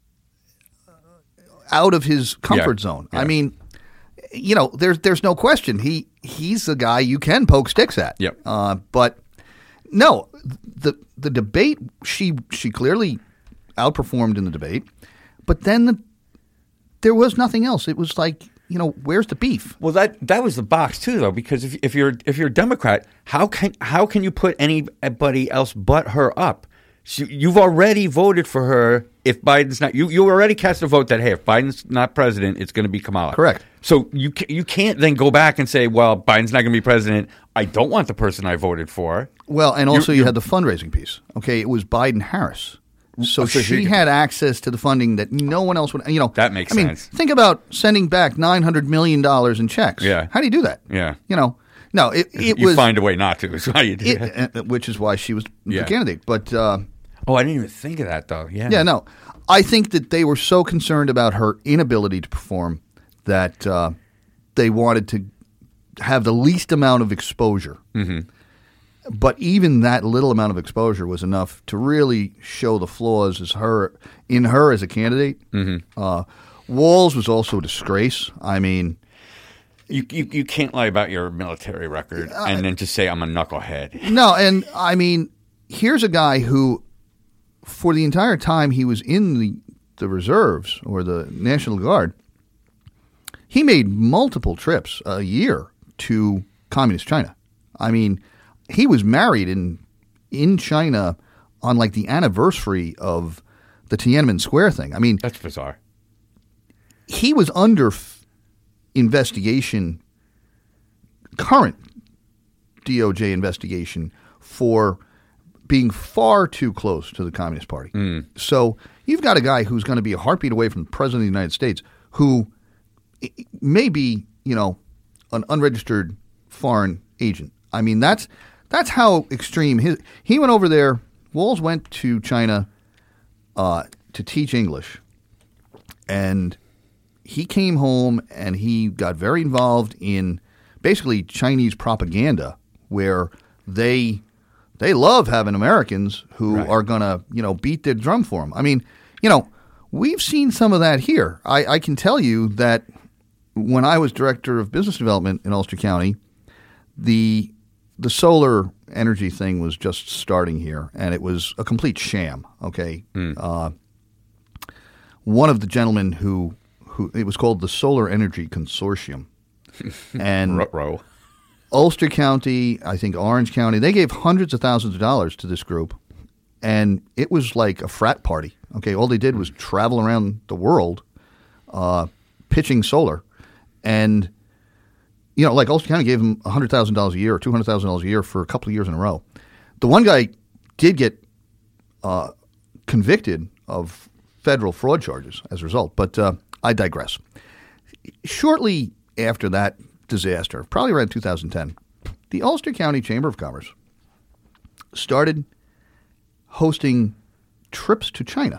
out of his comfort Yeah. zone. Yeah. I mean, you know, there's there's no question. He he's the guy you can poke sticks at. Yep. Uh, but no, the the debate, she she clearly outperformed in the debate, but then the, there was nothing else. It was like you know, where's the beef? Well, that that was the box too, though, because if if you're if you're a Democrat, how can how can you put anybody else but her up? So you've already voted for her. If Biden's not, you you already cast a vote that hey, if Biden's not president, it's going to be Kamala. Correct. So you you can't then go back and say, well, Biden's not going to be president. I don't want the person I voted for. Well, and also You're- you you're- had the fundraising piece. Okay, it was Biden Harris. So, Oh, so she she- had access to the funding that no one else would. You know, That makes I mean, sense. think about sending back nine hundred million dollars in checks. Yeah. How do you do that? Yeah. You know, no, it, it you was find a way not to. Is how you do it, it. uh, which is why she was Yeah. the candidate. But uh, Oh, I didn't even think of that though. Yeah. yeah, no, I think that they were so concerned about her inability to perform that uh, they wanted to have the least amount of exposure. Mm-hmm. But even that little amount of exposure was enough to really show the flaws as her in her as a candidate. Mm-hmm. Uh, Walz was also a disgrace. I mean, You, you you can't lie about your military record and then just say I'm a knucklehead. no, and I mean, here's a guy who, for the entire time he was in the, the reserves or the National Guard, he made multiple trips a year to communist China. I mean, he was married in in China on like the anniversary of the Tiananmen Square thing. I mean, That's bizarre. he was under f- investigation, current D O J investigation for being far too close to the Communist Party. So you've got a guy who's going to be a heartbeat away from the President of the United States who i- may be, you know, an unregistered foreign agent. I mean, that's that's how extreme his. He went over there. Walz went to China uh, to teach English, and he came home and he got very involved in basically Chinese propaganda, where they they love having Americans who Right. are going to, you know, beat their drum for them. I mean, you know, we've seen some of that here. I, I can tell you that when I was director of business development in Ulster County, the the solar energy thing was just starting here, and it was a complete sham. Okay, uh, one of the gentlemen who who it was called the Solar Energy Consortium, and Ruh-roh. Ulster County, I think Orange County, they gave hundreds of thousands of dollars to this group, and it was like a frat party. Okay, all they did was travel around the world, uh, pitching solar, and you know, like Ulster County gave them a hundred thousand dollars a year or two hundred thousand dollars a year for a couple of years in a row. The one guy did get uh, convicted of federal fraud charges as a result, but uh, I digress. Shortly after that disaster, probably around two thousand ten, the Ulster County Chamber of Commerce started hosting trips to China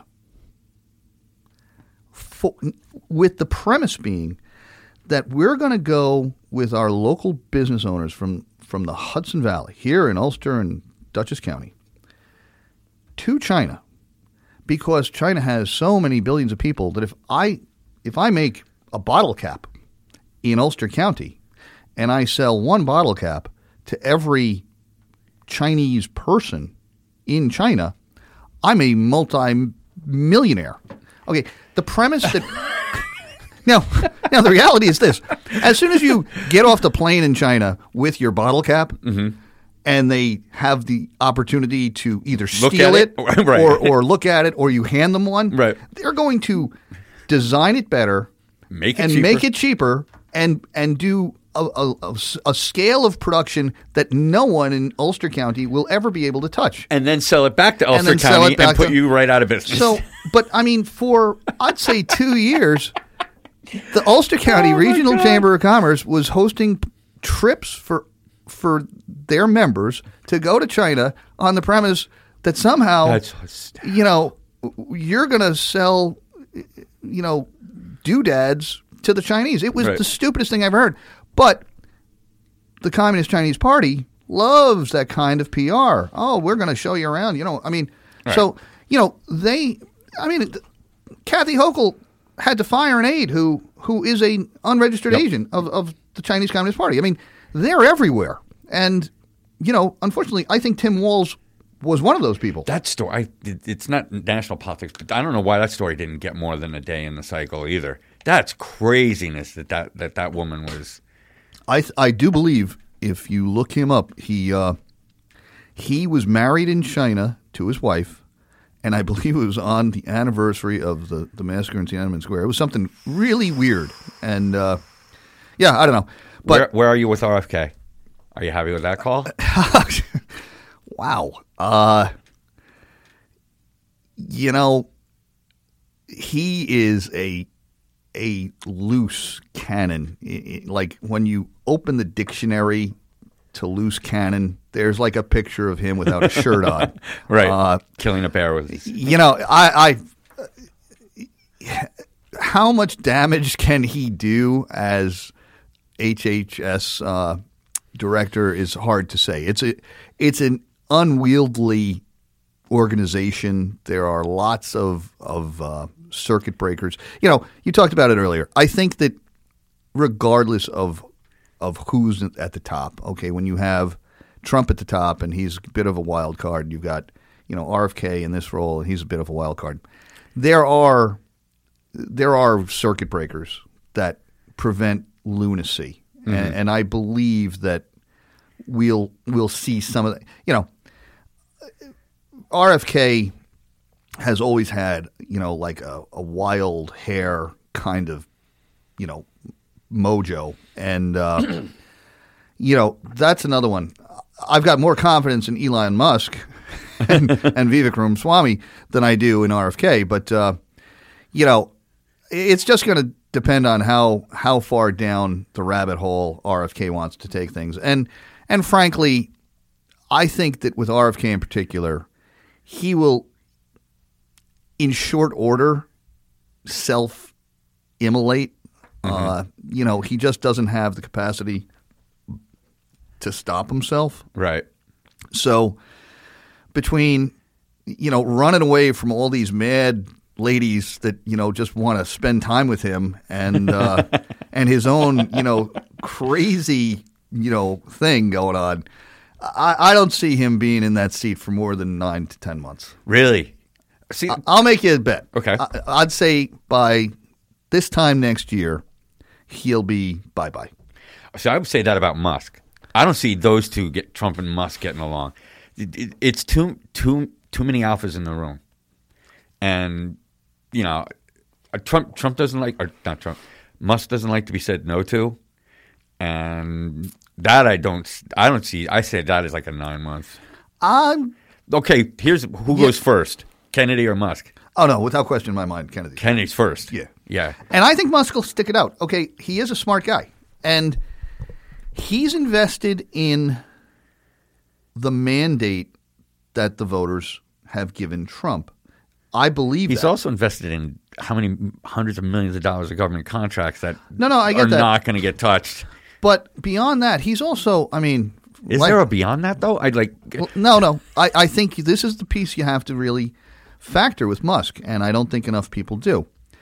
for, with the premise being that we're going to go with our local business owners from, from the Hudson Valley, here in Ulster and Dutchess County, to China, because China has so many billions of people that if I if I make a bottle cap in Ulster County and I sell one bottle cap to every Chinese person in China, I'm a multi-millionaire. Okay, the premise that now, now the reality is this: as soon as you get off the plane in China with your bottle cap, Mm-hmm. and they have the opportunity to either Look steal at it, it. Right. or or look at it, or you hand them one, Right. they're going to design it better, Make it and cheaper. make it cheaper, and and do a, a, a, a scale of production that no one in Ulster County will ever be able to touch. And then sell it back to Ulster then sell County it back and put to- you right out of business. So, but I mean, for I'd say two years, the Ulster County Oh, my Regional God. Chamber of Commerce was hosting trips for for their members to go to China on the premise that somehow, That's hysterical. you know, you're going to sell, you know, doodads to the Chinese. It was Right. the stupidest thing I've ever heard. But the Communist Chinese Party loves that kind of P R. Oh, we're going to show you around. You know, I mean, so, you know, they, I mean, Kathy Hochul had to fire an aide who who is a unregistered Yep. agent of, of the Chinese Communist Party. I mean, they're everywhere. And, you know, unfortunately, I think Tim Walz was one of those people. That story, I, it, it's not national politics, but I don't know why that story didn't get more than a day in the cycle either. That's craziness that that, that, that woman was. I th- I do believe if you look him up, he uh, he was married in China to his wife, and I believe it was on the anniversary of the, the massacre in Tiananmen Square. It was something really weird, and uh, yeah, I don't know. But Where, where are you with R F K? Are you happy with that call? wow, uh, you know, he is a a loose cannon. I- I- like when you open the dictionary to loose cannon, there's like a picture of him without a shirt on. Right. Uh, Killing a bear with. you know, I, I how much damage can he do as H H S uh, director is hard to say. It's a it's an unwieldy organization. There are lots of of uh, circuit breakers. You know, you talked about it earlier. I think that regardless of of who's at the top, okay, when you have Trump at the top and he's a bit of a wild card, you've got, you know, R F K in this role and he's a bit of a wild card. There are there are circuit breakers that prevent lunacy, mm-hmm. and, and I believe that we'll we'll see some of that. You know, R F K has always had, you know, like a, a wild hair kind of, you know, mojo. And, uh, you know, that's another one. I've got more confidence in Elon Musk and, and Vivek Ramaswamy than I do in R F K. But, uh, you know, it's just going to depend on how how far down the rabbit hole R F K wants to take things. And, and frankly, I think that with R F K in particular, he will, in short order, self-immolate. Mm-hmm. Uh, you know, he just doesn't have the capacity to stop himself. Right. So between, you know, running away from all these mad ladies that, you know, just want to spend time with him and uh, and his own, you know, crazy, you know, thing going on, I, I don't see him being in that seat for more than nine to ten months. Really? See, I, I'll make you a bet. Okay. I, I'd say by this time next year, he'll be bye-bye. So I would say that about Musk. I don't see those two, get Trump and Musk, getting along. It, it, it's too too too many alphas in the room, and you know, Trump Trump doesn't like, or not Trump, Musk doesn't like to be said no to, and that I don't I don't see. I say that is like a nine months. Um. Okay, here's who Yeah. goes first: Kennedy or Musk? Oh no, without question in my mind, Kennedy. Kennedy's first. Yeah. Yeah. And I think Musk will stick it out. Okay, he is a smart guy. And he's invested in the mandate that the voters have given Trump. I believe He's that. also invested in how many hundreds of millions of dollars of government contracts that No, no, I get are that. not going to get touched. But beyond that, he's also, I mean... Is like- there a beyond that, though? I'd like... Well, no, no. I, I think this is the piece you have to really factor with Musk, and I don't think enough people do.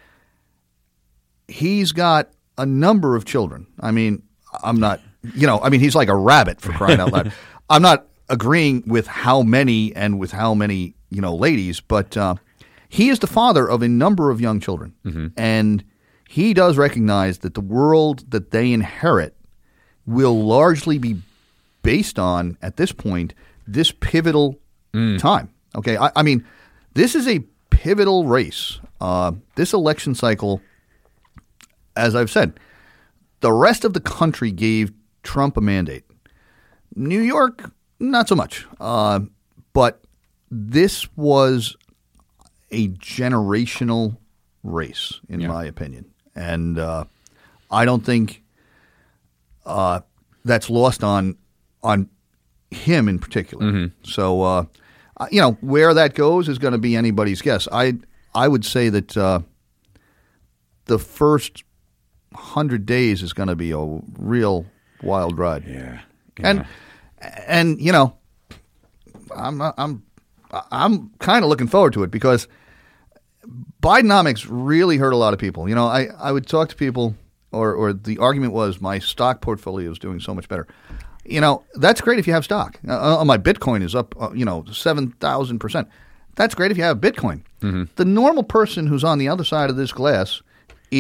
He's got a number of children. I mean, I'm not, you know, I mean, he's like a rabbit, for crying out loud. I'm not agreeing with how many and with how many, you know, ladies, but uh, he is the father of a number of young children. Mm-hmm. And he does recognize that the world that they inherit will largely be based on, at this point, this pivotal mm. time. Okay, I, I mean, this is a pivotal race. Uh, this election cycle, as I've said, the rest of the country gave Trump a mandate. New York, not so much. Uh, but this was a generational race, in Yeah. my opinion. And uh, I don't think uh, that's lost on on him in particular. Mm-hmm. So, uh, you know, where that goes is going to be anybody's guess. I I would say that uh, the first hundred days is going to be a real wild ride. Yeah. And and you know, I'm I'm I'm kind of looking forward to it because Bidenomics really hurt a lot of people. You know, I, I would talk to people, or or the argument was my stock portfolio is doing so much better. You know, that's great if you have stock. Uh, my Bitcoin is up, uh, you know, seven thousand percent. That's great if you have Bitcoin. Mm-hmm. The normal person who's on the other side of this glass is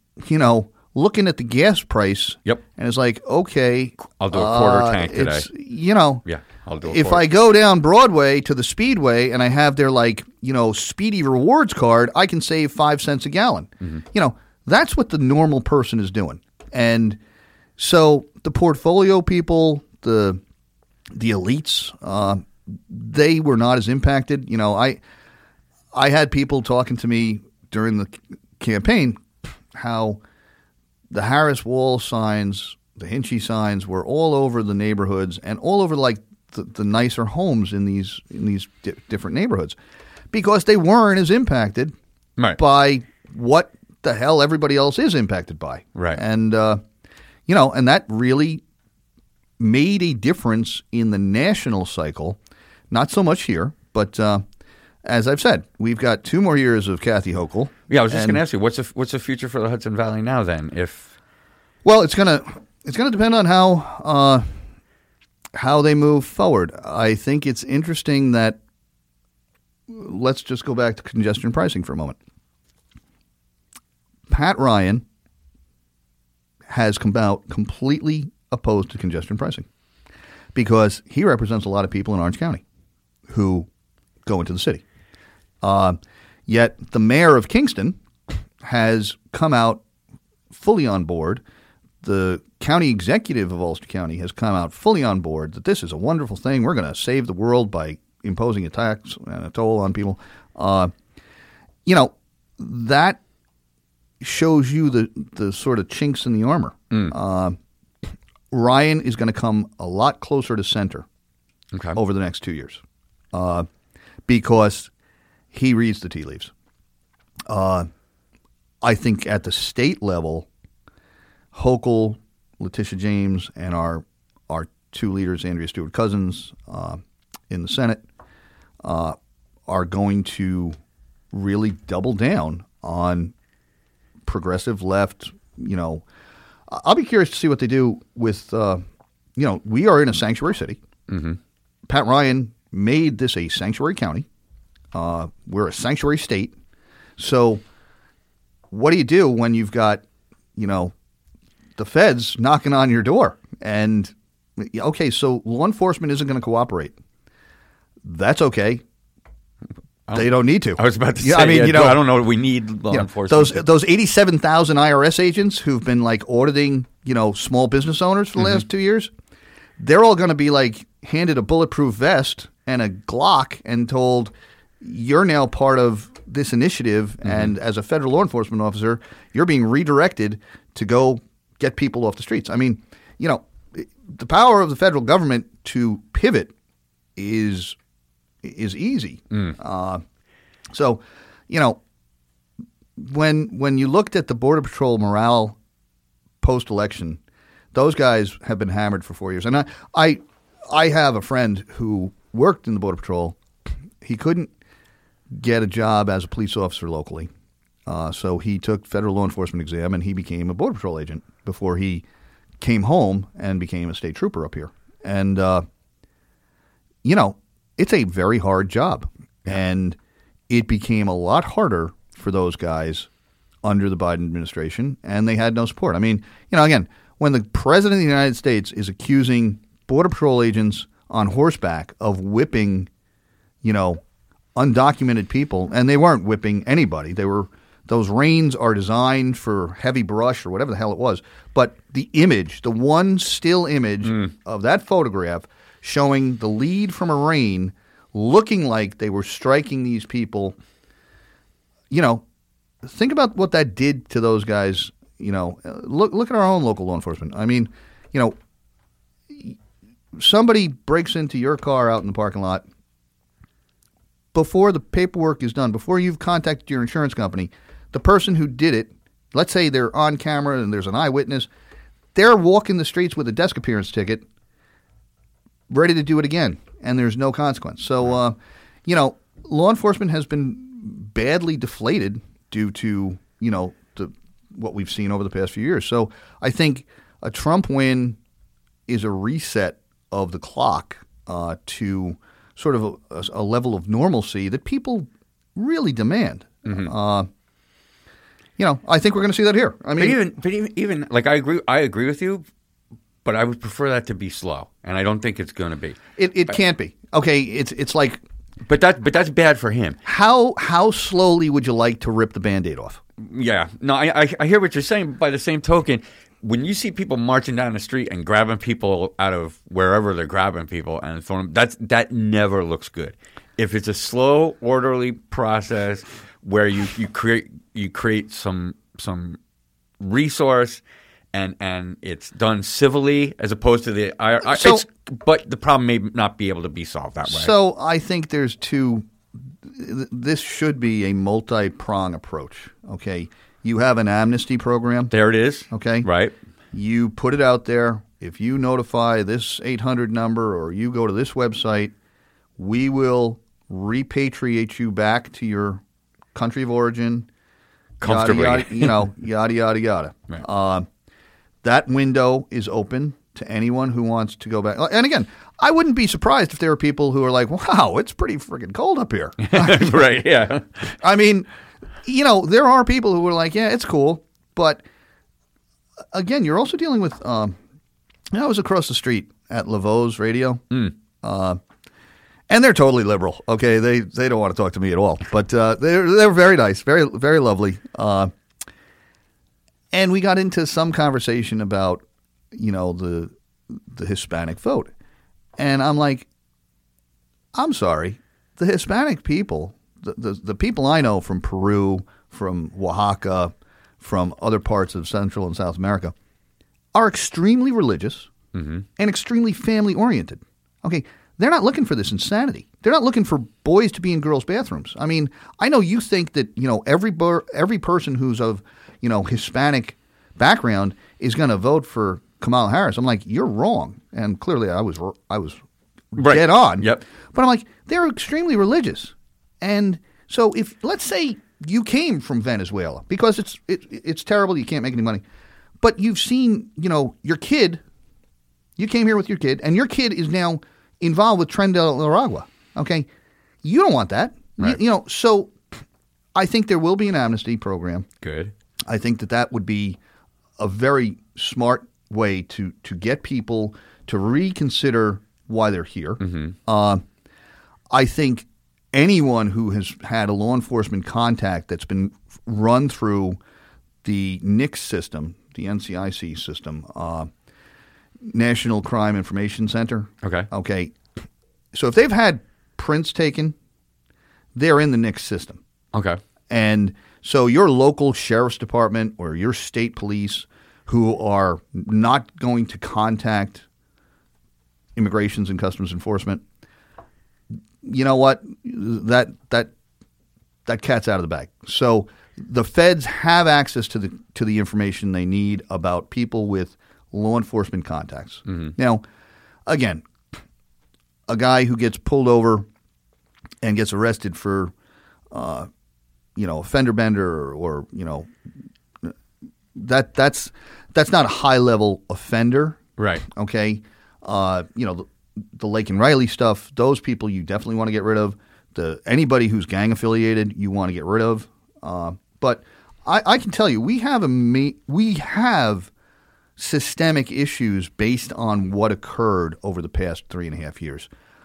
you know, looking at the gas price. Yep. And it's like, okay. I'll do a quarter uh, tank today. It's, you know. Yeah, I'll do a If quarter. I go down Broadway to the Speedway and I have their, like, you know, Speedy Rewards card, I can save five cents a gallon. Mm-hmm. You know, that's what the normal person is doing. And so the portfolio people, the the elites, uh, they were not as impacted. You know, I I had people talking to me during the c- campaign how the Harris Wall signs, the Hinchy signs were all over the neighborhoods and all over like the, the nicer homes in these in these di- different neighborhoods because they weren't as impacted Right. by what the hell everybody else is impacted by. Right. And, uh, you know, and that really made a difference in the national cycle. Not so much here, but uh, as I've said, we've got two more years of Kathy Hochul. Yeah, I was just And- going to ask you, what's the, what's the future for the Hudson Valley now then? If Well, it's gonna it's gonna depend on how uh, how they move forward. I think it's interesting that let's just go back to congestion pricing for a moment. Pat Ryan has come out completely opposed to congestion pricing because he represents a lot of people in Orange County who go into the city. Uh, yet the mayor of Kingston has come out fully on board. The county executive of Ulster County has come out fully on board that this is a wonderful thing. We're going to save the world by imposing a tax and a toll on people. Uh, you know, that shows you the, the sort of chinks in the armor. Mm. Uh, Ryan is going to come a lot closer to center okay. over the next two years uh, because he reads the tea leaves. Uh, I think at the state level, Hochul, Letitia James, and our our two leaders, Andrea Stewart Cousins, uh, in the Senate, uh, are going to really double down on progressive left. You know, I'll be curious to see what they do with. Uh, you know, we are in a sanctuary city. Mm-hmm. Pat Ryan made this a sanctuary county. Uh, we're a sanctuary state. So, what do you do when you've got, you know, the feds knocking on your door? And, okay, so law enforcement isn't going to cooperate. That's okay. They don't need to. I was about to Yeah, say, I mean, yeah, you know, I don't know. We need law you know, enforcement. those to- those eighty-seven thousand I R S agents who've been like auditing, you know, small business owners for the Mm-hmm. last two years, they're all going to be like handed a bulletproof vest and a Glock and told, you're now part of this initiative, Mm-hmm. and as a federal law enforcement officer, you're being redirected to go get people off the streets. I mean, you know, the power of the federal government to pivot is is easy. Mm. Uh, so, you know, when when you looked at the Border Patrol morale post election, those guys have been hammered for four years. And I, I I have a friend who worked in the Border Patrol. He couldn't get a job as a police officer locally, uh, so he took federal law enforcement exam and he became a Border Patrol agent before he came home and became a state trooper up here. And uh, you know, it's a very hard job, and it became a lot harder for those guys under the Biden administration, and they had no support. I mean, you know, again, when the president of the United States is accusing Border Patrol agents on horseback of whipping, you know, undocumented people, and they weren't whipping anybody. They were those reins are designed for heavy brush or whatever the hell it was. But the image, the one still image Mm. of that photograph showing the lead from a rein looking like they were striking these people, you know, think about what that did to those guys. You know, look look at our own local law enforcement. I mean, you know, somebody breaks into your car out in the parking lot. Before the paperwork is done, before you've contacted your insurance company, the person who did it, let's say they're on camera and there's an eyewitness, they're walking the streets with a desk appearance ticket, ready to do it again, and there's no consequence. So, uh, you know, law enforcement has been badly deflated due to, you know, the, what we've seen over the past few years. So I think a Trump win is a reset of the clock uh, to sort of a, a level of normalcy that people really demand. Mm-hmm. Uh, you know, I think we're going to see that here. I But mean, even, but even, even like I agree, I agree with you, but I would prefer that to be slow, and I don't think it's going to be. it, it can't be. Okay, it's it's like But that, but that's bad for him. how how slowly would you like to rip the Band-Aid off? Yeah, no, I, I, I hear what you're saying. By the same token, when you see people marching down the street and grabbing people out of wherever they're grabbing people and throwing them, that's that never looks good. If it's a slow, orderly process where you, you create you create some some resource and and it's done civilly as opposed to the I, I, So- it's, but the problem may not be able to be solved that way. So I think there's two. th- This should be a multi-prong approach. Okay, you have an amnesty program. there it is. Okay. Right. You put it out there. If you notify this eight hundred number or you go to this website, we will repatriate you back to your country of origin. Comfortably. Yada, yada, you know, yada, yada, yada. Right. Uh, that window is open to anyone who wants to go back. And again, I wouldn't be surprised if there are people who are like, wow, it's pretty freaking cold up here. Right. Yeah. I mean, you know, there are people who are like, yeah, it's cool. But again, you're also dealing with, um, I was across the street at Laveau's Radio. Mm. Uh, and they're totally liberal. Okay, they they don't want to talk to me at all, but uh, they're they're very nice, very very lovely. Uh, and we got into some conversation about, you know, the the Hispanic vote, and I'm like, I'm sorry, the Hispanic people, the the, the people I know from Peru, from Oaxaca, from other parts of Central and South America, are extremely religious and extremely family oriented. Okay. They're not looking for this insanity. They're not looking for boys to be in girls' bathrooms. I mean, I know you think that, you know, every bur- every person who's of, you know, Hispanic background is going to vote for Kamala Harris. I'm like, you're wrong. And clearly I was I was Right. dead on. Yep. But I'm like, they're extremely religious. And so if, let's say you came from Venezuela, because it's it, it's terrible, you can't make any money, but you've seen, you know, your kid, you came here with your kid, and your kid is now involved with Tren de Aragua, okay? You don't want that. Right. You, you know, so I think there will be an amnesty program. Good. I think that that would be a very smart way to, to get people to reconsider why they're here. Mm-hmm. Uh, I think anyone who has had a law enforcement contact that's been run through the N I C S system, the N C I C system, uh, National Crime Information Center. Okay. Okay. So if they've had prints taken, they're in the N I C S system. Okay. And so your local sheriff's department or your state police who are not going to contact Immigrations and Customs Enforcement, you know what? That that that cat's out of the bag. So the feds have access to the to the information they need about people with law enforcement contacts. Mm-hmm. Now, again, a guy who gets pulled over and gets arrested for, uh, you know, a fender bender or, or you know, that that's that's not a high level offender, Right. okay? Uh, you know, the, the Lake and Riley stuff, those people you definitely want to get rid of. The anybody who's gang affiliated, you want to get rid of. Uh, but I, I can tell you, we have a ma- we have systemic issues based on what occurred over the past three and a half years.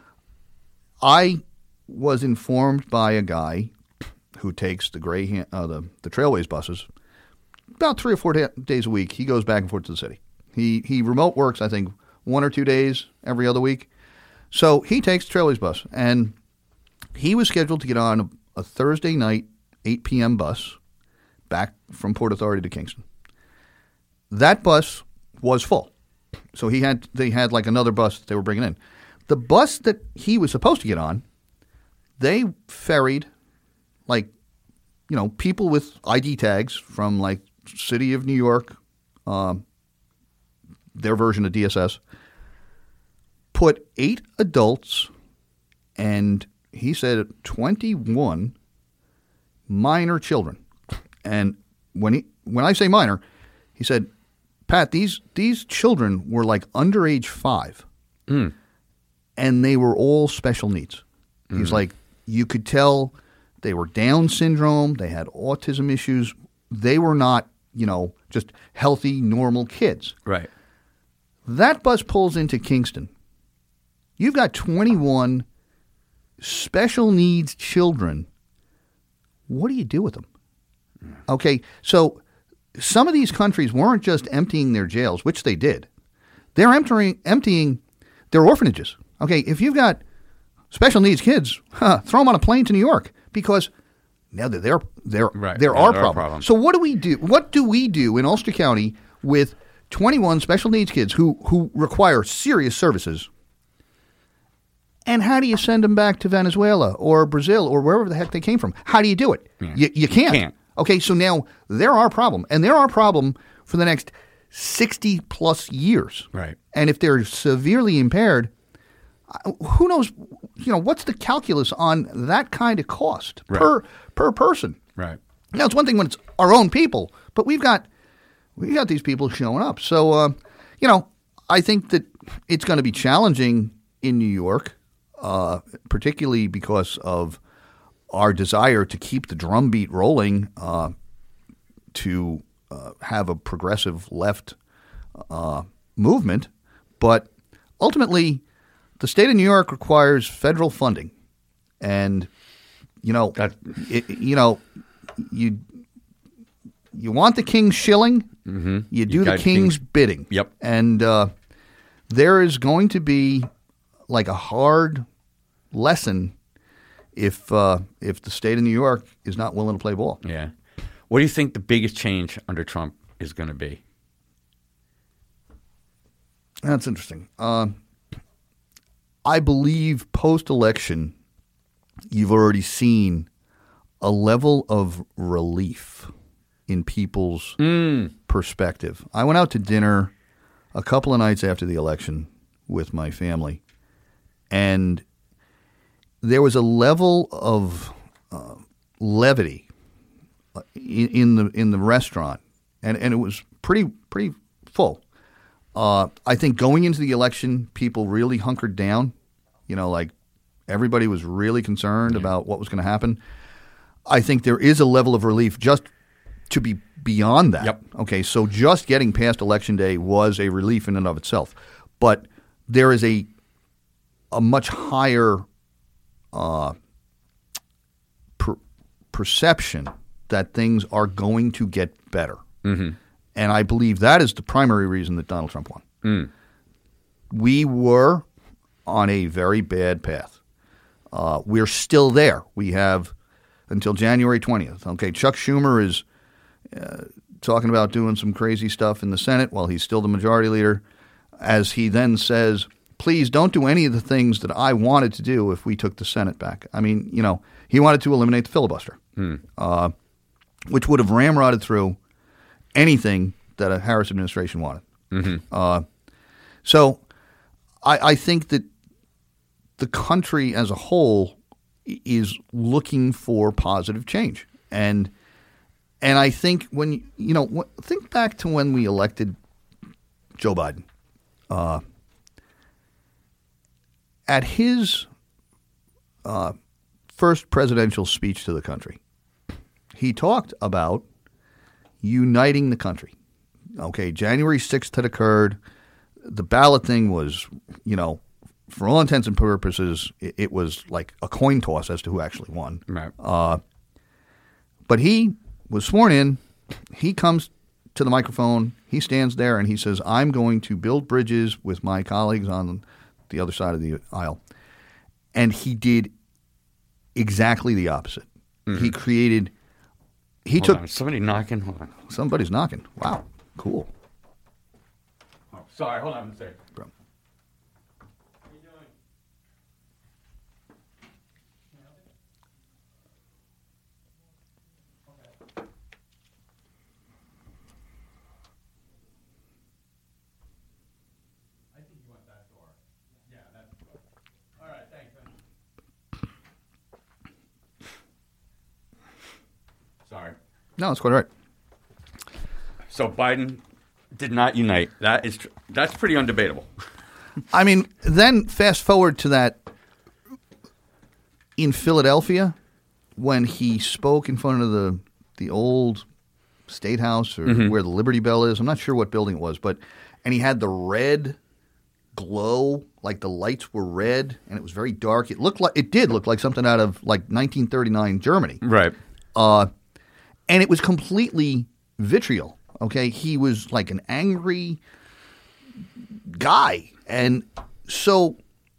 I was informed by a guy who takes the Greyhound, uh, the the Trailways buses about three or four da- days a week. He goes back and forth to the city. He he remote works, I think, one or two days every other week. So he takes the Trailways bus, and he was scheduled to get on a, a Thursday night eight p.m. bus back from Port Authority to Kingston. That bus was full, so he had they had like another bus that they were bringing in. The bus that he was supposed to get on, they ferried like, you know, people with I D tags from like City of New York, um, their version of D S S, put eight adults and he said twenty-one minor children. And when he when I say minor, he said, Pat, these these children were like under age five. Mm. And they were all special needs. He's like, you could tell they were Down syndrome, they had autism issues. they were not, you know, just healthy, normal kids. Right. That bus pulls into Kingston. You've got twenty-one special needs children. What do you do with them? Okay, so some of these countries weren't just emptying their jails, which they did. They're emptying, emptying their orphanages. Okay, if you've got special needs kids, huh, throw them on a plane to New York because now there there there, Right. there Yeah, are there are problems. problems. So what do we do? What do we do in Ulster County with twenty-one special needs kids who who require serious services? And how do you send them back to Venezuela or Brazil or wherever the heck they came from? How do you do it? Yeah. You, you can't. Can't. Okay, so now they're our problem. And they're our problem for the next sixty plus years. Right. And if they're severely impaired, uh, who knows, you know, what's the calculus on that kind of cost Right. per per person? Right. Now, it's one thing when it's our own people, but we've got we've got these people showing up. So, uh, you know, I think that it's going to be challenging in New York, uh, particularly because of our desire to keep the drumbeat rolling, uh, to uh, have a progressive left uh, movement. But ultimately, the state of New York requires federal funding, and you know, That- it, you know, you you want the king's shilling, Mm-hmm. you do the got king's king's- bidding. Yep. And uh, there is going to be like a hard lesson if uh, if the state of New York is not willing to play ball. Yeah. What do you think the biggest change under Trump is going to be? That's interesting. Uh, I believe post-election, you've already seen a level of relief in people's perspective. I went out to dinner a couple of nights after the election with my family, and there was a level of uh, levity in, in the in the restaurant, and, and it was pretty pretty full. Uh, I think going into the election, people really hunkered down. You know, like everybody was really concerned about what was going to happen. I think there is a level of relief just to be beyond that. Yep. Okay, so just getting past Election Day was a relief in and of itself. But there is a a much higher uh, per- perception that things are going to get better. Mm-hmm. And I believe that is the primary reason that Donald Trump won. Mm. We were on a very bad path. Uh, we're still there. We have until January twentieth. Okay, Chuck Schumer is uh, talking about doing some crazy stuff in the Senate while he's still the majority leader, as he then says, please don't do any of the things that I wanted to do if we took the Senate back. I mean, you know, he wanted to eliminate the filibuster, Mm. uh, which would have ramrodded through anything that a Harris administration wanted. Mm-hmm. Uh, so I, I think that the country as a whole i- is looking for positive change. And and I think when, you- you know, wh- think back to when we elected Joe Biden. Uh, at his uh, first presidential speech to the country, he talked about uniting the country. Okay, January sixth had occurred. The ballot thing was, you know, for all intents and purposes, it, it was like a coin toss as to who actually won. Right. Uh, but he was sworn in. He comes to the microphone. He stands there and he says, I'm going to build bridges with my colleagues on the other side of the aisle. And he did exactly the opposite. He created – he Hold took on. Somebody knocking. Hold on. – somebody's knocking. Wow, cool. Oh, sorry. Hold on a second. Bro. Sorry. No, that's quite all right. So Biden did not unite. That is tr- that's pretty undebatable. I mean, then fast forward to that in Philadelphia when he spoke in front of the the old State House or Mm-hmm. where the Liberty Bell is. I'm not sure what building it was, but and he had the red glow, like the lights were red, and it was very dark. It looked like it did look like something out of like nineteen thirty-nine Germany. Right. Uh, and it was completely vitriol. Okay, he was like an angry guy, and so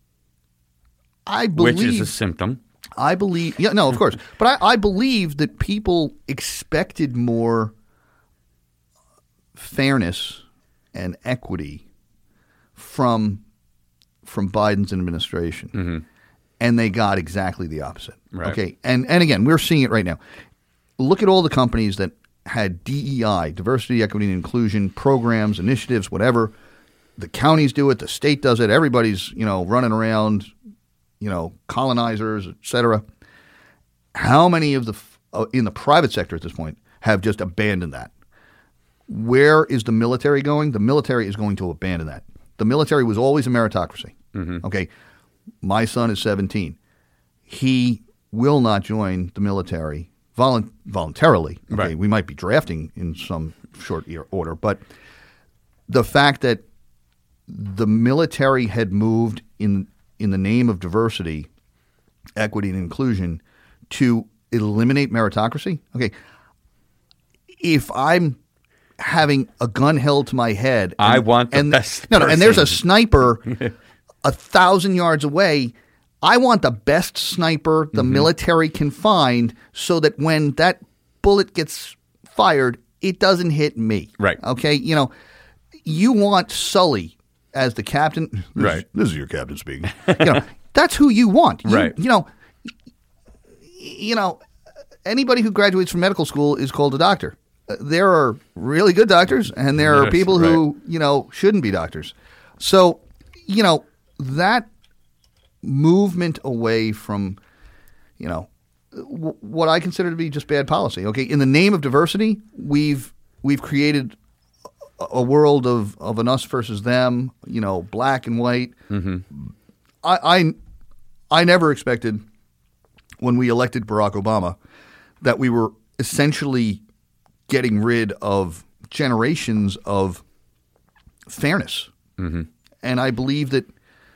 I believe Which is a symptom. I believe, yeah, no, of course, but I, I believe that people expected more fairness and equity from from Biden's administration, Mm-hmm. and they got exactly the opposite. Right. Okay, and and again, we're seeing it right now. Look at all the companies that had D E I, diversity, equity, and inclusion programs, initiatives, whatever. The counties do it, the state does it. Everybody's you know running around, you know, colonizers, et cetera. How many of the uh, in the private sector at this point have just abandoned that? Where is the military going? The military is going to abandon that. The military was always a meritocracy. Mm-hmm. Okay, my son is seventeen. He will not join the military volu- voluntarily. Okay, Right. we might be drafting in some short year order, but the fact that the military had moved in in the name of diversity, equity, and inclusion to eliminate meritocracy. Okay, if I'm having a gun held to my head, I and- want the and, best No, no, and there's a person. sniper a thousand yards away. I want the best sniper the Mm-hmm. military can find, so that when that bullet gets fired, it doesn't hit me. Right. Okay. You know, you want Sully as the captain. This, Right. This is your captain speaking. You know, that's who you want. You, Right. You know, you know, anybody who graduates from medical school is called a doctor. Uh, There are really good doctors, and there are Yes, people who, you know, shouldn't be doctors. So, you know, that movement away from, you know, w- what I consider to be just bad policy. Okay, in the name of diversity, we've we've created a, a world of, of an us versus them. You know, black and white. Mm-hmm. I, I I never expected when we elected Barack Obama that we were essentially getting rid of generations of fairness. Mm-hmm. And I believe that,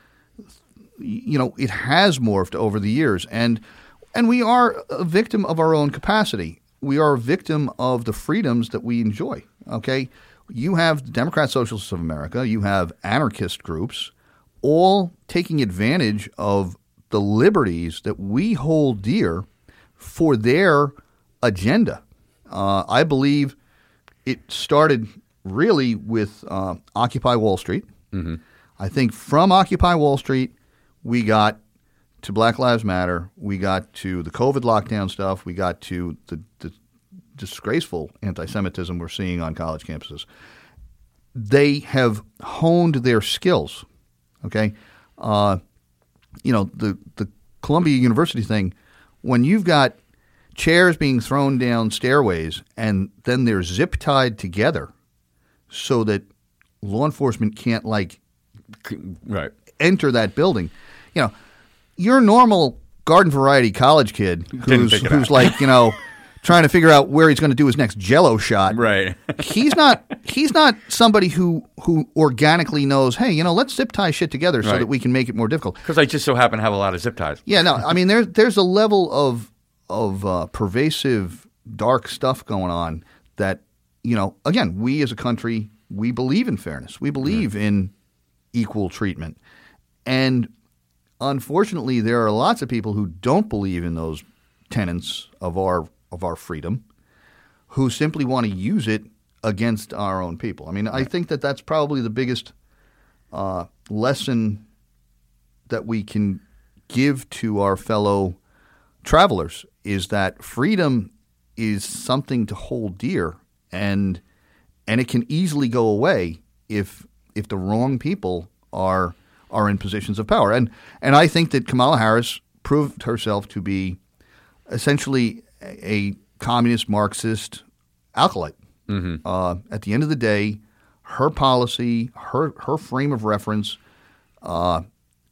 you know, it has morphed over the years. And and we are a victim of our own capacity. We are a victim of the freedoms that we enjoy, okay? You have the Democrat Socialists of America. You have anarchist groups all taking advantage of the liberties that we hold dear for their agenda. Uh, I believe it started really with uh, Occupy Wall Street. Mm-hmm. I think from Occupy Wall Street, we got to Black Lives Matter. We got to the COVID lockdown stuff. We got to the, the disgraceful anti-Semitism we're seeing on college campuses. They have honed their skills. Okay, uh, you know the the Columbia University thing. When you've got chairs being thrown down stairways and then they're zip tied together so that law enforcement can't like Right. enter that building. You know, your normal garden variety college kid who's pick it who's out. like, you know, trying to figure out where he's going to do his next Jello shot. Right. he's not he's not somebody who who organically knows, hey, you know, let's zip tie shit together so Right. that we can make it more difficult. Because I just so happen to have a lot of zip ties. Yeah, no, I mean there's there's a level of of uh, pervasive dark stuff going on that, you know, again, we as a country, we believe in fairness. We believe in equal treatment. And unfortunately, there are lots of people who don't believe in those tenets of our of our freedom, who simply want to use it against our own people. I mean, I think that that's probably the biggest uh, lesson that we can give to our fellow travelers is that freedom is something to hold dear, and and it can easily go away if if the wrong people are are in positions of power. And and I think that Kamala Harris proved herself to be essentially a, a communist Marxist acolyte. Mm-hmm. Uh, at the end of the day, her policy, her her frame of reference, uh,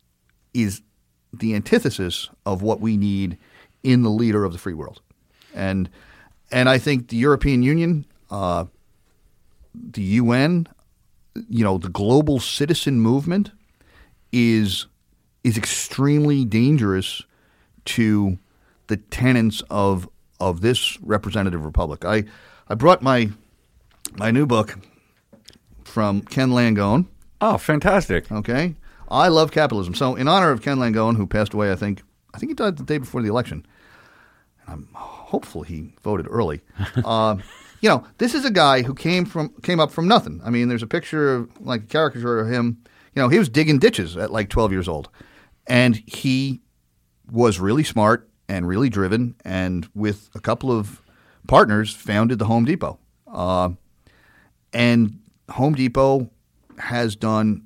is the antithesis of what we need in the leader of the free world. And and I think the European Union, uh, the U N, you know, the global citizen movement is is extremely dangerous to the tenets of of this representative republic. I I brought my my new book from Ken Langone. Oh, fantastic. Okay, I Love Capitalism. So, in honor of Ken Langone, who passed away, I think I think he died the day before the election. I'm hopeful he voted early. uh, you know, this is a guy who came from came up from nothing. I mean, there's a picture of like a caricature of him. You know, he was digging ditches at like twelve years old, and he was really smart and really driven, and with a couple of partners, founded the Home Depot. Uh, and Home Depot has done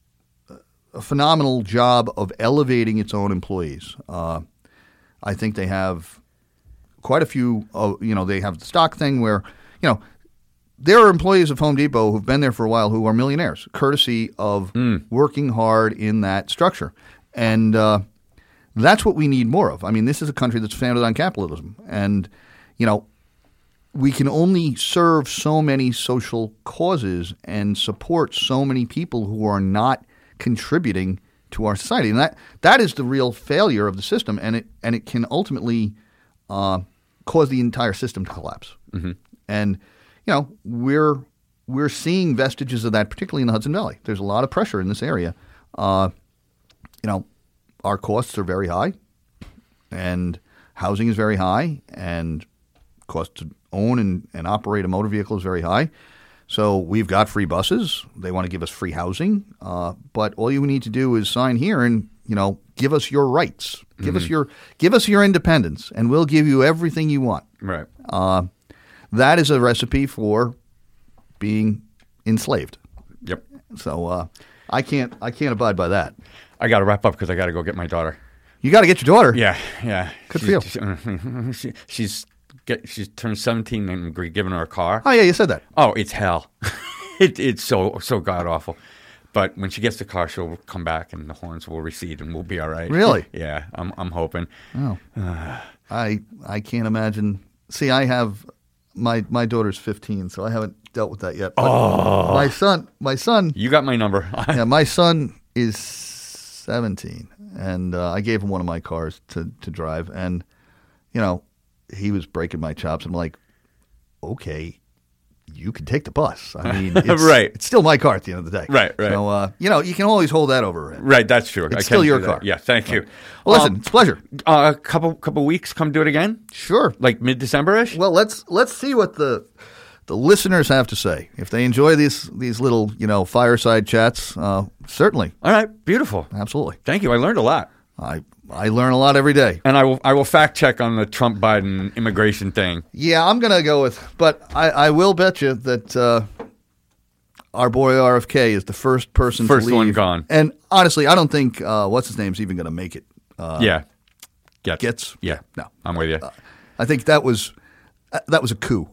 a phenomenal job of elevating its own employees. Uh, I think they have quite a few, uh, you know, they have the stock thing where, you know, there are employees of Home Depot who've been there for a while who are millionaires, courtesy of mm. working hard in that structure. And uh, that's what we need more of. I mean, this is a country that's founded on capitalism. And, you know, we can only serve so many social causes and support so many people who are not contributing to our society. And that that is the real failure of the system, and it and it can ultimately uh, cause the entire system to collapse. Mm-hmm. And you know, we're we're seeing vestiges of that, particularly in the Hudson Valley. There's a lot of pressure in this area. Uh, you know, our costs are very high, and housing is very high, and cost to own and, and operate a motor vehicle is very high. So we've got free buses. They want to give us free housing. Uh, but all you need to do is sign here and, you know, give us your rights. Give mm-hmm. us your give us your independence, and we'll give you everything you want. Right. Uh, that is a recipe for being enslaved. Yep. So uh, I can't I can't abide by that. I got to wrap up because I got to go get my daughter. You got to get your daughter. Yeah, yeah. Good she's, feel. She, she's get, she's turned seventeen, and we're giving her a car. Oh yeah, you said that. Oh, it's hell. it, it's so so god awful. But when she gets the car, she'll come back, and the horns will recede, and we'll be all right. Really? Yeah, I'm I'm hoping. Oh, I I can't imagine. See, I have my my daughter's fifteen, so I haven't dealt with that yet. But oh, my son, my son. You got my number. Yeah, my son is seventeen, and uh, I gave him one of my cars to to drive, and you know, he was breaking my chops. I'm like, okay, you can take the bus. I mean, it's, right. it's still my car at the end of the day. Right, right. So, uh, you know, you can always hold that over. Right, that's true. It's I still can your do car. That. Yeah, thank you. Well, listen, um, it's a pleasure. A uh, couple couple weeks, come do it again? Sure. Like mid-December-ish? Well, let's let's see what the the listeners have to say. If they enjoy these these little, you know, fireside chats, uh, certainly. All right, beautiful. Absolutely. Thank you. I learned a lot. I I learn a lot every day. And I will I will fact check on the Trump Biden immigration thing. Yeah, I'm going to go with, but I, I will bet you that uh, our boy R F K is the first person first to leave. one gone. And honestly, I don't think uh, what's his name's even going to make it. Uh, yeah, Gets. Gets. Yeah, no, I'm with you. Uh, I think that was uh, that was a coup.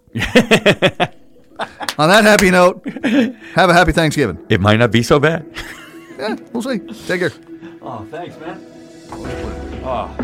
On that happy note, have a happy Thanksgiving. It might not be so bad. Yeah, we'll see. Take care. Oh, thanks, man. Oh.